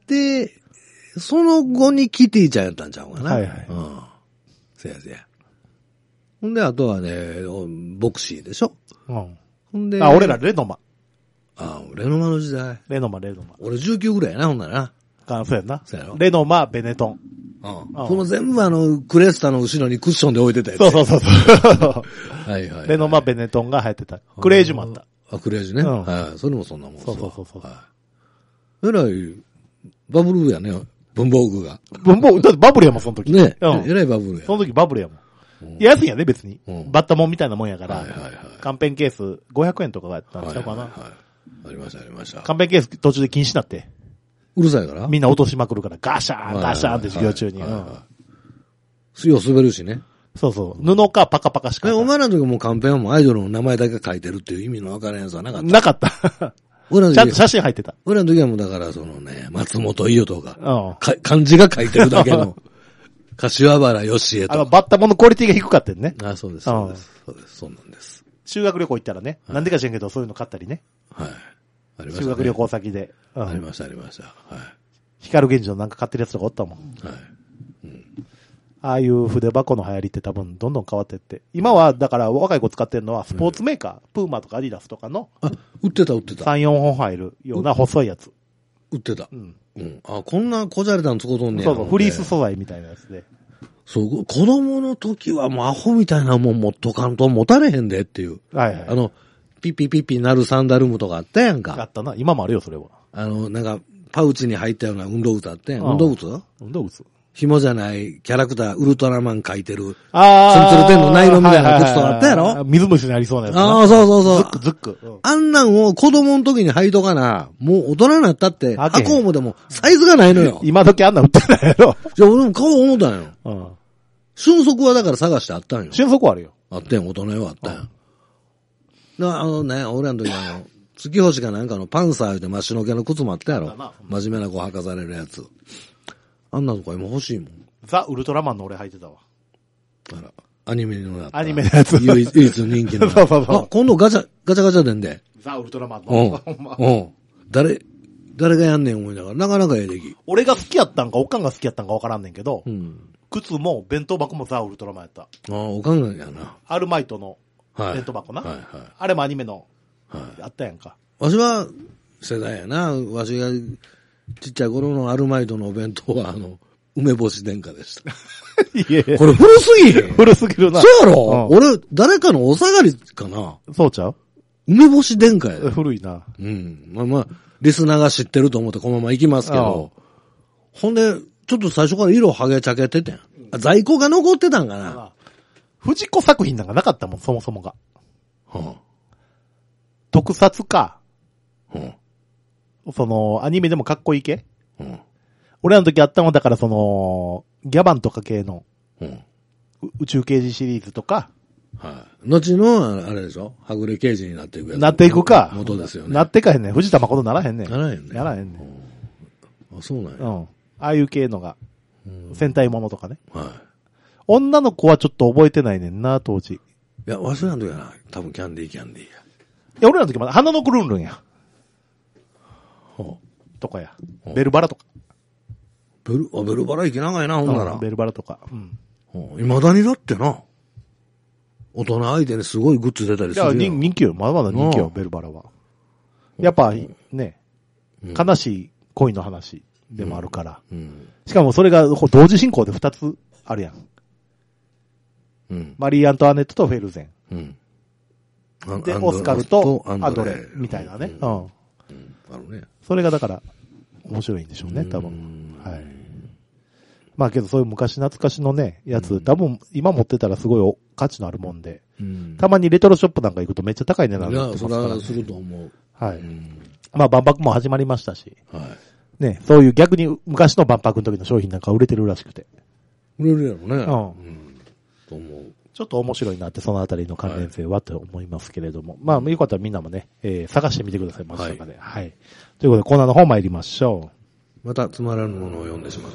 その後にキティちゃんやったんちゃうかな。 はいはい。 うん。せやせや。ほんで、あとはね、ボクシーでしょ。 うん。 ほんで。 あ、俺らレノマ。 あ、レノマの時代。 レノマ、レノマ。 俺じゅうきゅうぐらいやな、ほんならな。 あ、そうやんな。 そうやろ。 レノマ、ベネトン。 うん。その全部あの、クレスタの後ろにクッションで置いてたやつ。 そうそうそうそう。 はいはい。 レノマ、ベネトンが入ってた。クレージュもあった。 あ、クレージュね。うん、はい。それもそんなもん。 そうそうそうそう。 はい。えらい、バブルやね、文房具が。 文房具、だってバブルやもん、その時。 ね。うん。えらいバブルや。 その時バブルやもん。いや、安いんやね、別に。バッタモンみたいなもんやから。はいはいはい。カンペンケースごひゃくえんとかがやったんちゃうかな。はい。 ありました、ありました。 カンペンケース途中で禁止になって。 うるさいからみんな落としまくるから、ガシャーン、ガシャーンって授業中に。 水を滑るしね。 そうそう。布かパカパカしか。 え、お前らの時もカンペンはもうアイドルの名前だけ書いてるっていう意味のわからんやつはなかった。 なかった。俺の時ちゃんと写真入ってた。 俺の時はもうだからそのね、松本伊代とか、か漢字が書いてるだけの、柏原義恵とか。 あの、バッタモンのクオリティが低かったよね。 あ、そうです、そうです。そうです、そうなんです。 修学旅行行ったらね、なんでか知らんけどそういうの買ったりね。 はい。 ありました。修学旅行先で。 ありました、ありました。はい。 光源氏のなんか買ってるやつとかおったもん。 はい。うん。 ああいう筆箱の流行りって多分どんどん変わってって。今はだから若い子使ってるのはスポーツメーカー、うん、プーマとかアディダスとかの。 あ、売ってた売ってた。 さん、よんほん入るような細いやつ。 売ってた。うん。うん。あ、こんなこじゃれたのつこうとんねや。 そうそう、フリース素材みたいなやつで。 そう、子供の時はもうアホみたいなもん持っとかんと持たれへんでっていう。はいはい。あの、ピッピピッピなるサンダルムとかあったやんか。 あったな。今もあるよ、それは。 あの、なんか、パウチに入ったような運動靴あってん。運動靴運動靴紐じゃないキャラクター、ウルトラマン書いてる。ああ。ツルツルテンのナイロンみたいな靴とかあったやろ水虫になりそうなやつ。 ああ、そうそうそう。 ズック、ズック。 うん、あんなんを子供の時に履いとかな、もう大人になったって、箱もでもサイズがないのよ。 今時あんな売ってないやろ。 じゃあ俺も買おう思ったんよ。うん。瞬足はだから探してあったんよ。 瞬足はあるよ。 あったん、大人はあったんよ。だからあのね、俺らの時あの、月星かなんかのパンサーで真っ白系の靴もあったやろ。真面目な子履かされるやつ。あんなとこ今欲しいもん。 ザ・ウルトラマンの俺履いてたわ。 あら、アニメのやつ。 アニメのやつ。 唯一人気の。 そうそうそう。 あ、今度ガチャ、ガチャガチャでんで。 ザ・ウルトラマンの。 うん。うん。誰、誰がやんねん思いながら、なかなかええでき。 俺が好きやったんか、おかんが好きやったんかわからんねんけど、うん、靴も弁当箱もザ・ウルトラマンやった。 ああ、おかんがやな。 アルマイトの弁当箱な。はい、はい、はい。あれもアニメの、はい、あったやんか。 わしは、世代やな。わしが、ちっちゃい頃のアルマイトのお弁当は、あの、梅干し殿下でした。 いやいや。 これ古すぎへん。 古すぎるな。 そうやろ、うん、俺、誰かのお下がりかな。 そうちゃう梅干し殿下やで。 古いな。 うん。まあまあ、リスナーが知ってると思ってこのまま行きますけど。ほんで、ちょっと最初から色ハゲちゃけててん。うん、在庫が残ってたんかな。 藤子作品なんかなかったもん、そもそもが。 はあ、 特撮か。 はあ、その、アニメでもかっこいい系、 はあ、 俺らの時あったのだからその、ギャバンとか系の、 はあ、宇宙刑事シリーズとか。 はい。後の、あれでしょはぐれ刑事になっていくやつ。 なっていくか。 元ですよね。 なってかへんねん。藤田誠ならへんねん。 ならへんねん。 ならへんねん。 あ、そうなんや。 うん。ああいう系のが。 戦隊ものとかね。 はい。 女の子はちょっと覚えてないねんな、当時。いや、わしらの時はな、多分キャンディーキャンディーや。いや、俺らの時まだ花のクルンルンや。 ほう。とかや。ベルバラとか。 ベル、あ、ベルバラ行け長いな、ほんなら。 ベルバラとか。うん。 未だにだってな。大人相手にすごいグッズ出たりするよ。 いや、人気よ。まだまだ人気よ、ベルバラは。やっぱ、ね、悲しい恋の話でもあるから。うんうん、しかもそれが同時進行で二つあるやん。うん、マリー・アントワネットとフェルゼン。うん、で、オスカルとアンドレみたいなね。うん。うんうん、あるね。それがだから面白いんでしょうね、多分。はい。まあけどそういう昔懐かしのね、やつ、うん、多分今持ってたらすごい価値のあるもんで、うん、たまにレトロショップなんか行くとめっちゃ高い値段になってますから、ね。いや、それはすると思う。はい。うん、まあ万博も始まりましたし、はい。ね、そういう逆に昔の万博の時の商品なんか売れてるらしくて。 売れるやろね。うん。うん、 と思う。ちょっと面白いなってそのあたりの関連性はと思いますけれども。はい、まあよかったらみんなもね、えー、探してみてください、街中で、はい。はい。ということでコーナーの方参りましょう。またつまらぬものを読んでしまった。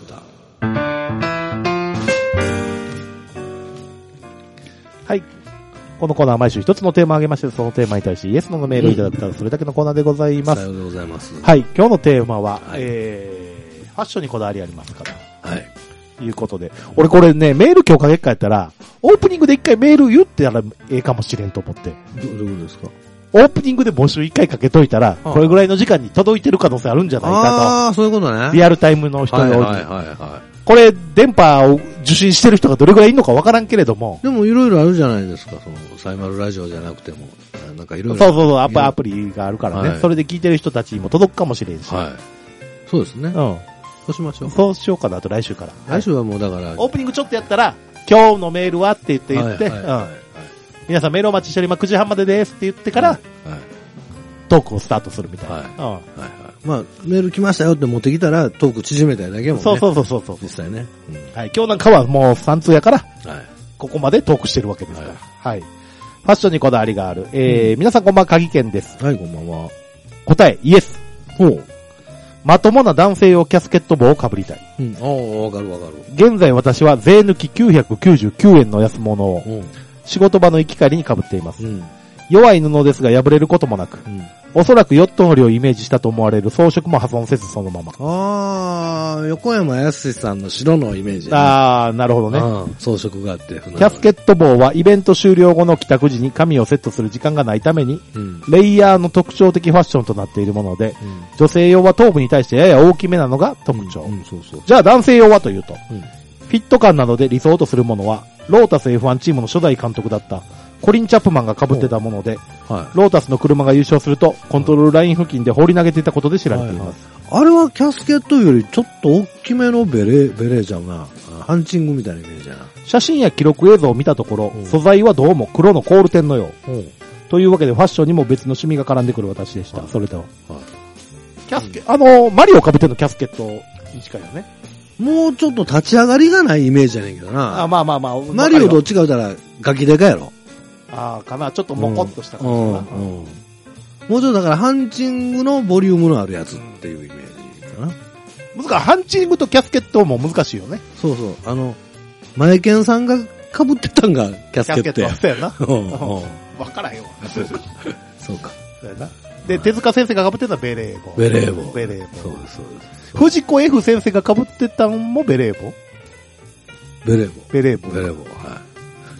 はい。このコーナーは毎週一つのテーマを挙げまして、そのテーマに対してイエスノーのメールをいただくたらそれだけのコーナーでございます。 さようでございます。 はい。今日のテーマは、はい、えー、ファッションにこだわりありますから。はい。ということで。俺これね、メール今日かけっかやったら、オープニングで一回メール言ってたらええかもしれんと思って。 ど、どういうことですか？ オープニングで募集一回かけといたら、これぐらいの時間に届いてる可能性あるんじゃないかと。 ああ、そういうことね。 リアルタイムの人が多い。 はいはいはい。 これ、電波を受信してる人がどれくらいいるのかわからんけれども。 でもいろいろあるじゃないですか、その、サイマルラジオじゃなくても。なんかいろいろ。 そうそうそう、アプアプリがあるからね、はい。それで聞いてる人たちにも届くかもしれんし。はい。 そうですね。うん。そうしましょう。 そうしようかな、あと来週から。 来週はもうだから。 オープニングちょっとやったら、今日のメールはって言って言って、はいはいはいはい、うん。皆さんメールお待ちしております。くじはんまでですって言ってから、はいはい、トークをスタートするみたいな。はい。うん。はいはい。 まあ、メール来ましたよって持ってきたら、トーク縮めたいだけもね。 そうそうそうそうそう。 実際ね、 うん。はい。今日なんかはもうさん通やから、はい。ここまでトークしてるわけですから。はい。はい、ファッションにこだわりがある。えー、うん、皆さんこんばんは、鍵健です。 はい、こんばんは。 答え、イエス。ほう。まともな男性用キャスケット帽を被りたい。 うん。ああ、わかるわかる。 現在私は税抜ききゅうひゃくきゅうじゅうきゅうえんの安物を、うん、仕事場の行き帰りに被っています。うん、弱い布ですが破れることもなく、うん、おそらくヨット乗りをイメージしたと思われる装飾も破損せずそのまま。 ああ、横山やすしさんの白のイメージ、ね。 ああ、なるほどね。 装飾があって。キャスケット帽はイベント終了後の帰宅時に髪をセットする時間がないために、うん、レイヤーの特徴的ファッションとなっているもので、うん、女性用は頭部に対してやや大きめなのが特徴。うんうん、そうそう。じゃあ男性用はというと、うん、フィット感などで理想とするものは、ロータス エフワン チームの初代監督だったコリン・チャップマンが被ってたもので、はい、ロータスの車が優勝すると、コントロールライン付近で放り投げていたことで知られています。 はいはい、あれはキャスケットよりちょっと大きめのベレー、ベレーじゃんな。ハンチングみたいなイメージやな。 写真や記録映像を見たところ、素材はどうも黒のコールテンのよう。というわけでファッションにも別の趣味が絡んでくる私でした。はい、それでは。はい、キャスケ、うん、あの、マリオ被ってのキャスケットに近いよね。 もうちょっと立ち上がりがないイメージやねんけどな。 あ、まあまあまあ。 マリオどっちか言ったらガキデカやろ。 ああ、かな。ちょっとモコっとした感じかな、うんうんうん。 もうちょっとだからハンチングのボリュームのあるやつっていうイメージかな。 難しい。ハンチングとキャスケットも難しいよね。 そうそう。あの、マエケンさんが被ってたんがキャスケットや。 キャスケットはそうやな。わからへんわ。 そうか。そうか。 そうやな。で、手塚先生が被ってたベレー帽。 ベレー帽。 ベレー帽。 そうです、そうです。 藤子 F 先生が被ってたんもベレー帽ベレー帽。 ベレー帽。 ベレー帽。はい。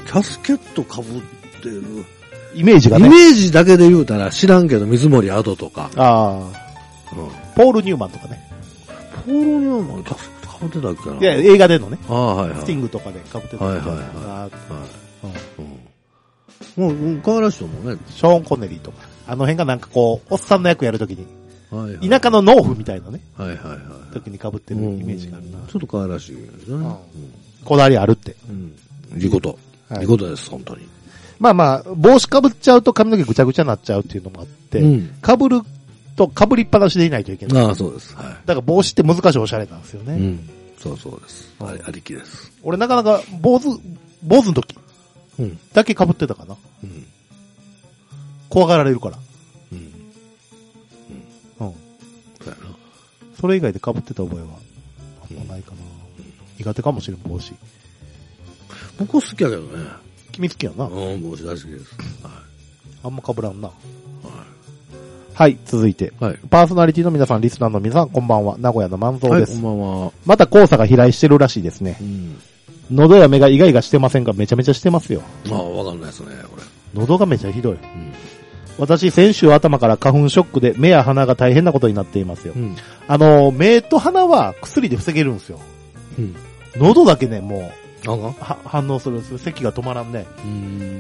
キャスケット被ってる。 イメージがね。 イメージだけで言うたら知らんけど、水森アドとか。 ああ、うん。ポール・ニューマンとかね。 ポール・ニューマンキャスケット被ってたっけな。 いや、映画でのね。 ああ、はいはい。 スティングとかで被ってた。 はいはいはい。はい。うん。もう、可愛らしいと思うね。 ショーン・コネリーとか。あの辺がなんかこう、おっさんの役やるときに。はいはい。田舎の農夫みたいなね。 はいはいはい。 時に被ってるイメージがあるな。 ちょっと可愛らしいですね。 こだわりあるって。 うん。いいこと。いいことです、本当に。 まあまあ、帽子被っちゃうと髪の毛ぐちゃぐちゃになっちゃうっていうのもあって、うん、被ると被りっぱなしでいないといけない。 ああ、そうです。はい。 だから帽子って難しいおしゃれなんですよね。うん。 そうそうです。あり、ありきです。 俺なかなか坊主、坊主の時、うん、だけ被ってたかな。うん。怖がられるから。うん。うん。うん。そうやな。それ以外で被ってた覚えは、あんまないかな。 苦手かもしれん、帽子。 僕好きやけどね。 君好きやな。 うん、帽子大好きです。はい。 あんま被らんな。はい。はい、続いて。 はい。 パーソナリティの皆さん、リスナーの皆さん、こんばんは。名古屋の万蔵です。 はい、こんばんは。 また黄砂が飛来してるらしいですね。うん。喉や目がイガイガしてませんか？めちゃめちゃしてますよ。 ああ、わかんないですね、これ。 喉がめちゃひどい。うん。私、先週頭から花粉ショックで目や鼻が大変なことになっていますよ。うん、あの、目と鼻は薬で防げるんですよ。うん。喉だけね、もう、は反応するんですよ。咳が止まらんね。うん。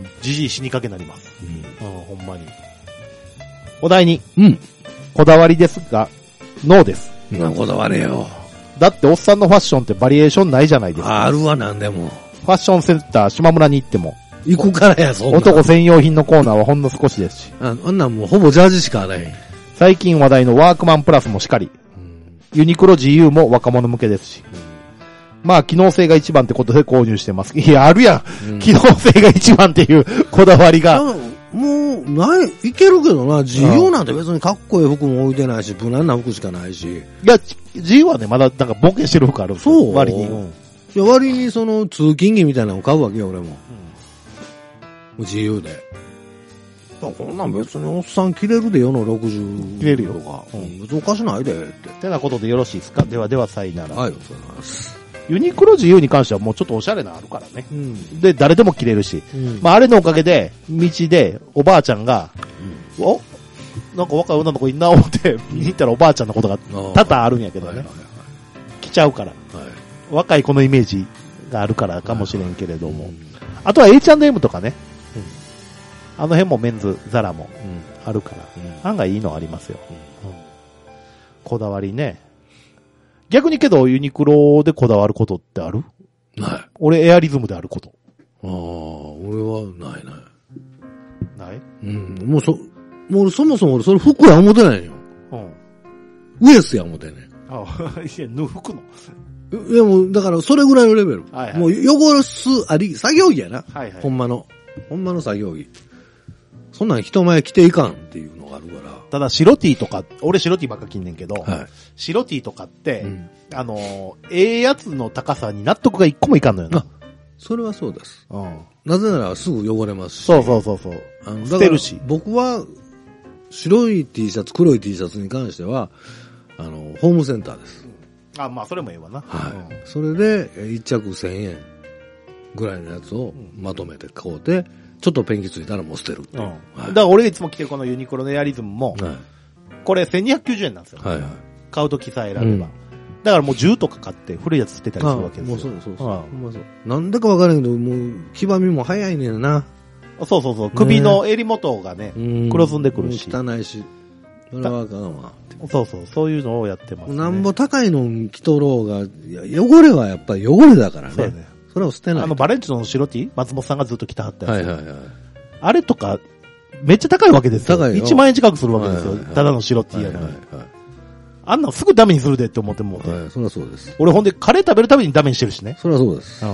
じじい死にかけになります。うん。うん、ほんまに。お題に。うん。こだわりですが、ノーです。 な、こだわれよ。 だっておっさんのファッションってバリエーションないじゃないですか。 あるわ、なんでも。 ファッションセンター島村に行っても。 行くからや、そんな。 男専用品のコーナーはほんの少しですし。 あ、あんなんもうほぼジャージしかない。 最近話題のワークマンプラスもしかり。うん、ユニクロ ジーユー も若者向けですし。うん、まあ、機能性が一番ってことで購入してます。いや、あるやん。うん、機能性が一番っていうこだわりが。 もう、ない、いけるけどな、ジーユー なんて別にかっこいい服も置いてないし、無難な服しかないし。いや、ジーユー はね、まだなんかボケしてる服あるんですよ。そう割に。うん、 いや、割にその、通勤着みたいなのを買うわけよ、俺も。うん、ジーユー で。こんなん別におっさん着れるでよのろくじゅう。 着れるよ。 とか。うん、別におかしないで、って。 てなことでよろしいですか？ではでは、さいなら。 はい、そうなんです。 ユニクロ ジーユー に関してはもうちょっとおしゃれなあるからね。うん、で、誰でも着れるし。うん、まあ、あれのおかげで、道でおばあちゃんが、うん、おなんか若い女の子いんな思って見に行ったらおばあちゃんのことが多々あるんやけどね。はいはいはい、着ちゃうから、はい。若い子のイメージがあるからかもしれんけれども。はいはい、あとは エイチアンドエム とかね。うん、あの辺もメンズ、ザラもあるから、うん、案外いいのありますよ。うんうん、こだわりね。逆にけど、ユニクロでこだわることってある？ ない。 俺、エアリズムであること。 ああ、俺はないない。 ないうん。もうそ、もうそもそも俺それ服や思ってないよ。うん。ウエスや思ってね。 ああ、いや、ぬ、服の。 いやもう、だからそれぐらいのレベル。はいはい。もう汚すあり、作業着やな。はいはい。ほんまの。ほんまの作業着。そんなん人前着ていかんっていうのがあるから。 ただ白 T とか、俺白 T ばっか着んねんけど、はい、白 T とかって、うん、あの、ええやつの高さに納得が一個もいかんのよな。あ、 それはそうです。うん。なぜならすぐ汚れますし。 そうそうそうそう。あの、捨てるし。 僕は、白い T シャツ、黒い T シャツに関しては、あの、ホームセンターです。 うん、あ、まあそれもええわな。 はい。うん、それで、一着せんえんぐらいのやつをまとめて買うて、ちょっとペンキついたらもう捨てる。うん。はい、 だから俺がいつも着てるこのユニクロのエアリズムも、はい、これせんにひゃくきゅうじゅうえんなんですよ。はいはい。買うときさえ選べば。うん、だからもうじゅうとか買って古いやつ捨てたりするわけですよ。もうそうそうそう。ああそうなんだかわからんけど、もう、黄ばみも早いねんな。 そうそうそう。首の襟元がね、ね黒ずんでくるし。 汚いし。それはあかんわ。 そうそう。そういうのをやってます、ね。 なんぼ高いの着とろうが、いや汚れはやっぱり汚れだからね。そうね。それを捨てない。 あの、バレンチの白 T？ 松本さんがずっと着たはったやつ。はいはいはい。あれとか、めっちゃ高いわけですよ。高いよ。いちまんえん近くするわけですよ。はいはいはい、ただの白 T やのに。はいはいはい、あんなんすぐダメにするでって思ってもうて。 はい、そりゃそうです。 俺ほんでカレー食べるためにダメにしてるしね。 そりゃそうです。うん。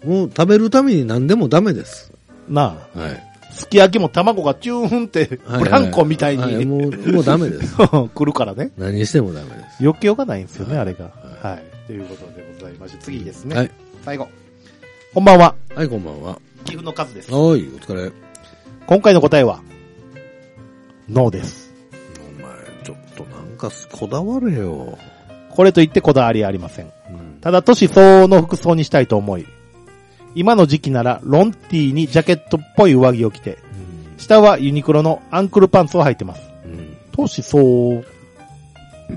もう食べるために何でもダメです。 なあ。はい。すき焼きも卵がチューンって、ブランコみたいに、はいはいはい、もう、もうダメです。 来るからね。 何してもダメです。 余計がないんですよね、はい、あれが、はい。はい。ということでございまして、次ですね。はい。最後。こんばんは。 はい、こんばんは。 岐阜の数です。 はい、お疲れ。 今回の答えは、ノーです。 お前、ちょっとなんかこだわれよ。 これといってこだわりありません。うん、ただ、年相応の服装にしたいと思い、今の時期ならロンティーにジャケットっぽい上着を着て、うん、下はユニクロのアンクルパンツを履いてます。うん、年相応。 うん、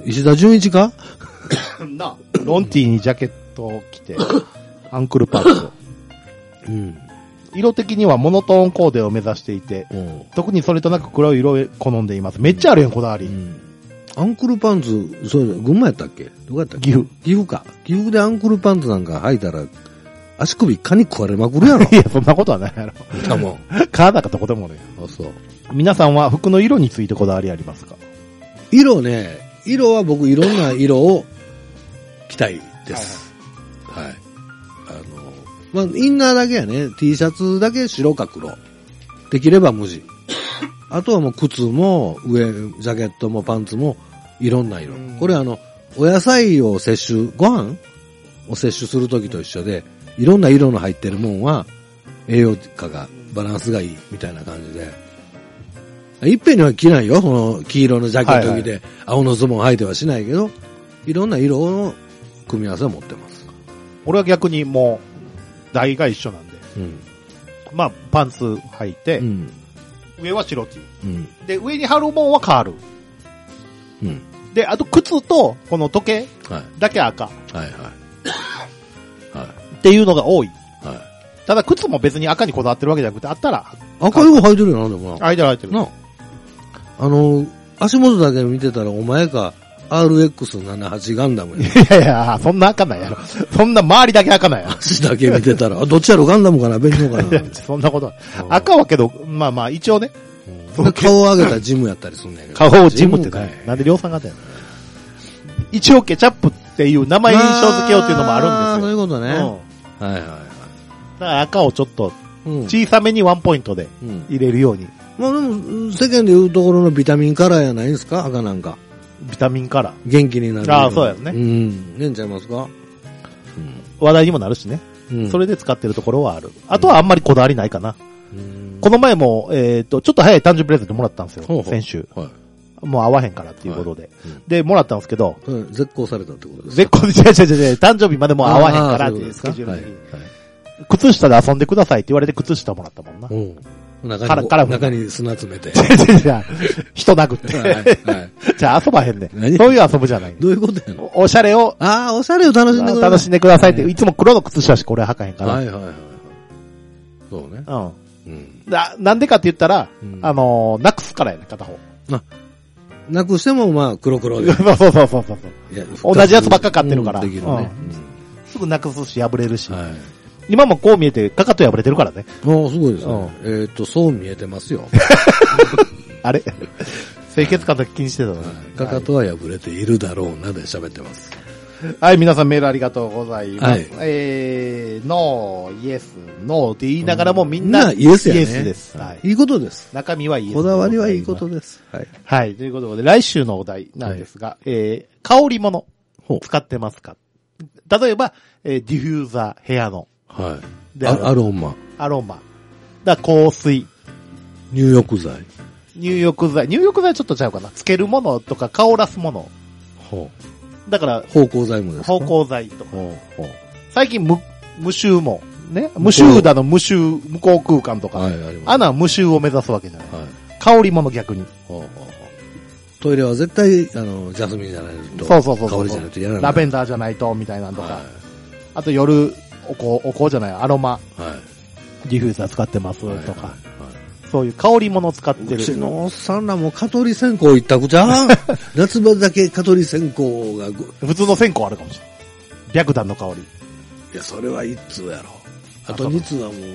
石田純一かな、ロンティーにジャケットを着て、アンクルパンツを。うん、色的にはモノトーンコーデを目指していて、特にそれとなく黒い色を好んでいます。めっちゃあるやん、こだわり。うん、 アンクルパンツ、それ、群馬やったっけどこやったっけ岐阜。岐阜か。岐阜でアンクルパンツなんか履いたら、足首蚊に食われまくるやろ。 いや、そんなことはないやろ。多分。体かとこでもね。あ、そう。皆さんは服の色についてこだわりありますか？ 色ね、色は僕いろんな色を着たいです。はい、はい。はい。あの、まあ、インナーだけやね、T シャツだけ白か黒。できれば無地。あとはもう靴も上、ジャケットもパンツもいろんな色。これあの、 お野菜を摂取、ご飯を摂取するときと一緒で、いろんな色の入ってるもんは、栄養価が、バランスがいい、みたいな感じで。いっぺんには着ないよ、その黄色のジャケット着て、はいはい、青のズボン履いてはしないけど、いろんな色の組み合わせを持ってます。 俺は逆にもう、台が一緒なんで。うん、まあ、パンツ履いて、うん、上は白 T、うん。で、上に貼るもんはカール。うん、で、あと靴と、この時計だけ赤。はいはいはい。っていうのが多い。はい、ただ、靴も別に赤にこだわってるわけじゃなくて、あったら。 赤色履いてるよな、でもな。 履いてる履いてる。なあの、足元だけ見てたら、お前か、アールエックスななじゅうはち ガンダムや。 いやいや、そんな赤ないやろ。そんな周りだけ赤ないやろ。 足だけ見てたら、あ、どっちやろ、ガンダムかな、ベンノかな。 そんなこと。赤はけど、まあまあ、一応ね。 顔を上げたジムやったりすんねんけど。 顔をジムってね。なんで量産型やねん。一応ケチャップっていう名前印象付けようっていうのもあるんですよ。ああ、 そういうことね。うん、はいはいはい。だから赤をちょっと、小さめにワンポイントで入れるように。うんまあでも、世間でいうところのビタミンカラーやないんですか赤なんか。 ビタミンカラー元気になる。 ああ、そうやね。 うん。ねんちゃいますか、うん、 話題にもなるしね、うん。それで使ってるところはある。あとはあんまりこだわりないかな。うん、この前も、えっと、ちょっと早い誕生日プレゼントもらったんですよ。ほうほう先週、はい。もう会わへんからっていうことで。はいうん、で、もらったんですけど。 うん、絶好されたってことですか絶好、違う違う違う、誕生日までもう会わへんからっていうスケジュールに。はいはい、靴下で遊んでくださいって言われて靴下もらったもんな。うん中に、中に砂詰めて。 人殴って。はいはい、じゃあ遊ばへんねん。そういう遊ぶじゃない。 どういうことやのおしゃれを。 ああ、おしゃれを楽しんでください。 楽しんでくださいって、いつも黒の靴下しか俺は履かへんから。はいはいはい。 そうね。 うん。うん、な、なんでかって言ったら、うん、あのー、なくすからやね、片方。あ、 なくしてもまあ黒黒で。 そうそうそうそうそう。同じやつばっか買ってるから。うん、できるね、うん。すぐなくすし破れるし。はい今もこう見えて、かかと破れてるからね。 ああ、すごいですね。えっ、ー、と、そう見えてますよ。 あれ清潔感だけ気にしてたの、ね、 かかとは破れているだろうなで喋ってます。 はい、皆さんメールありがとうございます。はい、えー、ノー、イエス、ノーって言いながらもみんな、 イエスやね。イエスです。はい。 いいことです。 中身はイエス。 こだわりはいいことです。はい。 はい、ということで、来週のお題なんですが、はい、えー、香り物、使ってますか例えば、えー、ディフューザー、部屋の。 はい。でアロマ。 アロマ。だ香水。 入浴剤。 入浴剤。入浴剤ちょっとちゃうかな。つけるものとか香らすもの。ほう。だから、 芳香剤もですか芳香剤とか。ほうほう最近無、無臭も。ね。無臭だの無臭、無効空間とか。はい、あります。あの無臭を目指すわけじゃない。はい。香り物逆に。ほうほうほうトイレは絶対、あの、ジャスミンじゃないと。 そうそうそうそう。 香りじゃないとやらない。 ラベンダーじゃないと、みたいなとか。はい、あと夜、お香、お香じゃない、アロマ。はい。ディフューザー使ってますとか。はいはいはい、そういう香り物使ってる。うちのおっさんらも蚊取り線香一択じゃん夏場だけ蚊取り線香が。 普通の線香あるかもしれない。白檀の香り。 いや、それは一通やろ。あと二通はもう、うん、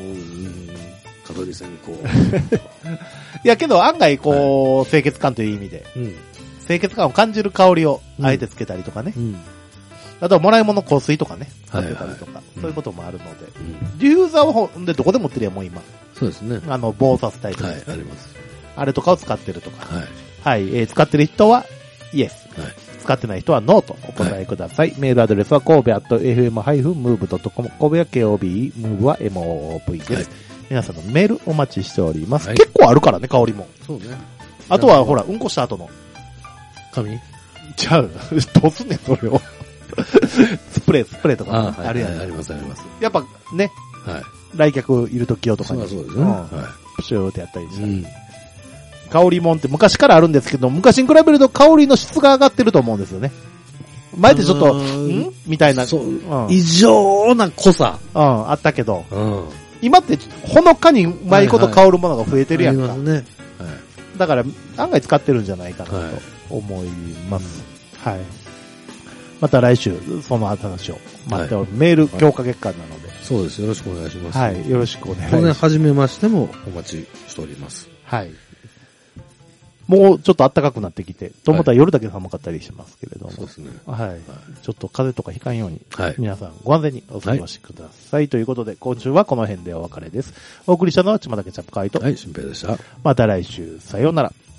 蚊取り線香。 いや、けど案外こう、はい、清潔感という意味で、うん、清潔感を感じる香りをあえてつけたりとかね。うんうんあとはもらい物香水とかね。使ってたりとか、はいはい。そういうこともあるので。うん、ディフューザーはほんでどこでも売ってるやん、もう今。 そうですね。 あの、棒させたいとか、ね。 はい、あります。 あれとかを使ってるとか。はい。はい、えー、使ってる人は、イエス。はい。使ってない人はノーとお答えください。はい、メールアドレスは、神戸アット エフエムハイフンムーブドットコム。神戸は ケーオービー、ムーブは エムオーブイ です。はい、皆さんのメールお待ちしております。はい、結構あるからね、香りも。 そうね。 あとは、ほら、うんこした後の。 髪ちゃう。どうすんねん、それを。スプレー、スプレーとかあるやん、 はいはい。あります、あります。 やっぱね、はい、来客いるときよとかに。 そうですね。うん、はい。 プシューってやったりしたり、うん。香りもんって昔からあるんですけど、昔に比べると香りの質が上がってると思うんですよね。前ってちょっと、んみたいな。そう、 うん。異常な濃さ。 うん、あったけど。うん、今ってほのかにうまいこと香るものが増えてるやんか。はいはい、ありますね。はい。だから案外使ってるんじゃないかなと思います。はい。はいまた来週、その話を待っており、はい、メール強化月間なので、はい。 そうです。よろしくお願いします。 はい。よろしくお願いします。 当然、はじめましてもお待ちしております。 はい。もうちょっと暖かくなってきて、と思ったら夜だけ寒かったりしますけれども。そうですね。はい。はい、ちょっと風邪とかひかんように、はい、皆さんご安全にお過ごしください。はい、ということで、今週はこの辺でお別れです。お送りしたのは、ちまだけチャップカイト。 はい、新平でした。 また来週、さようなら。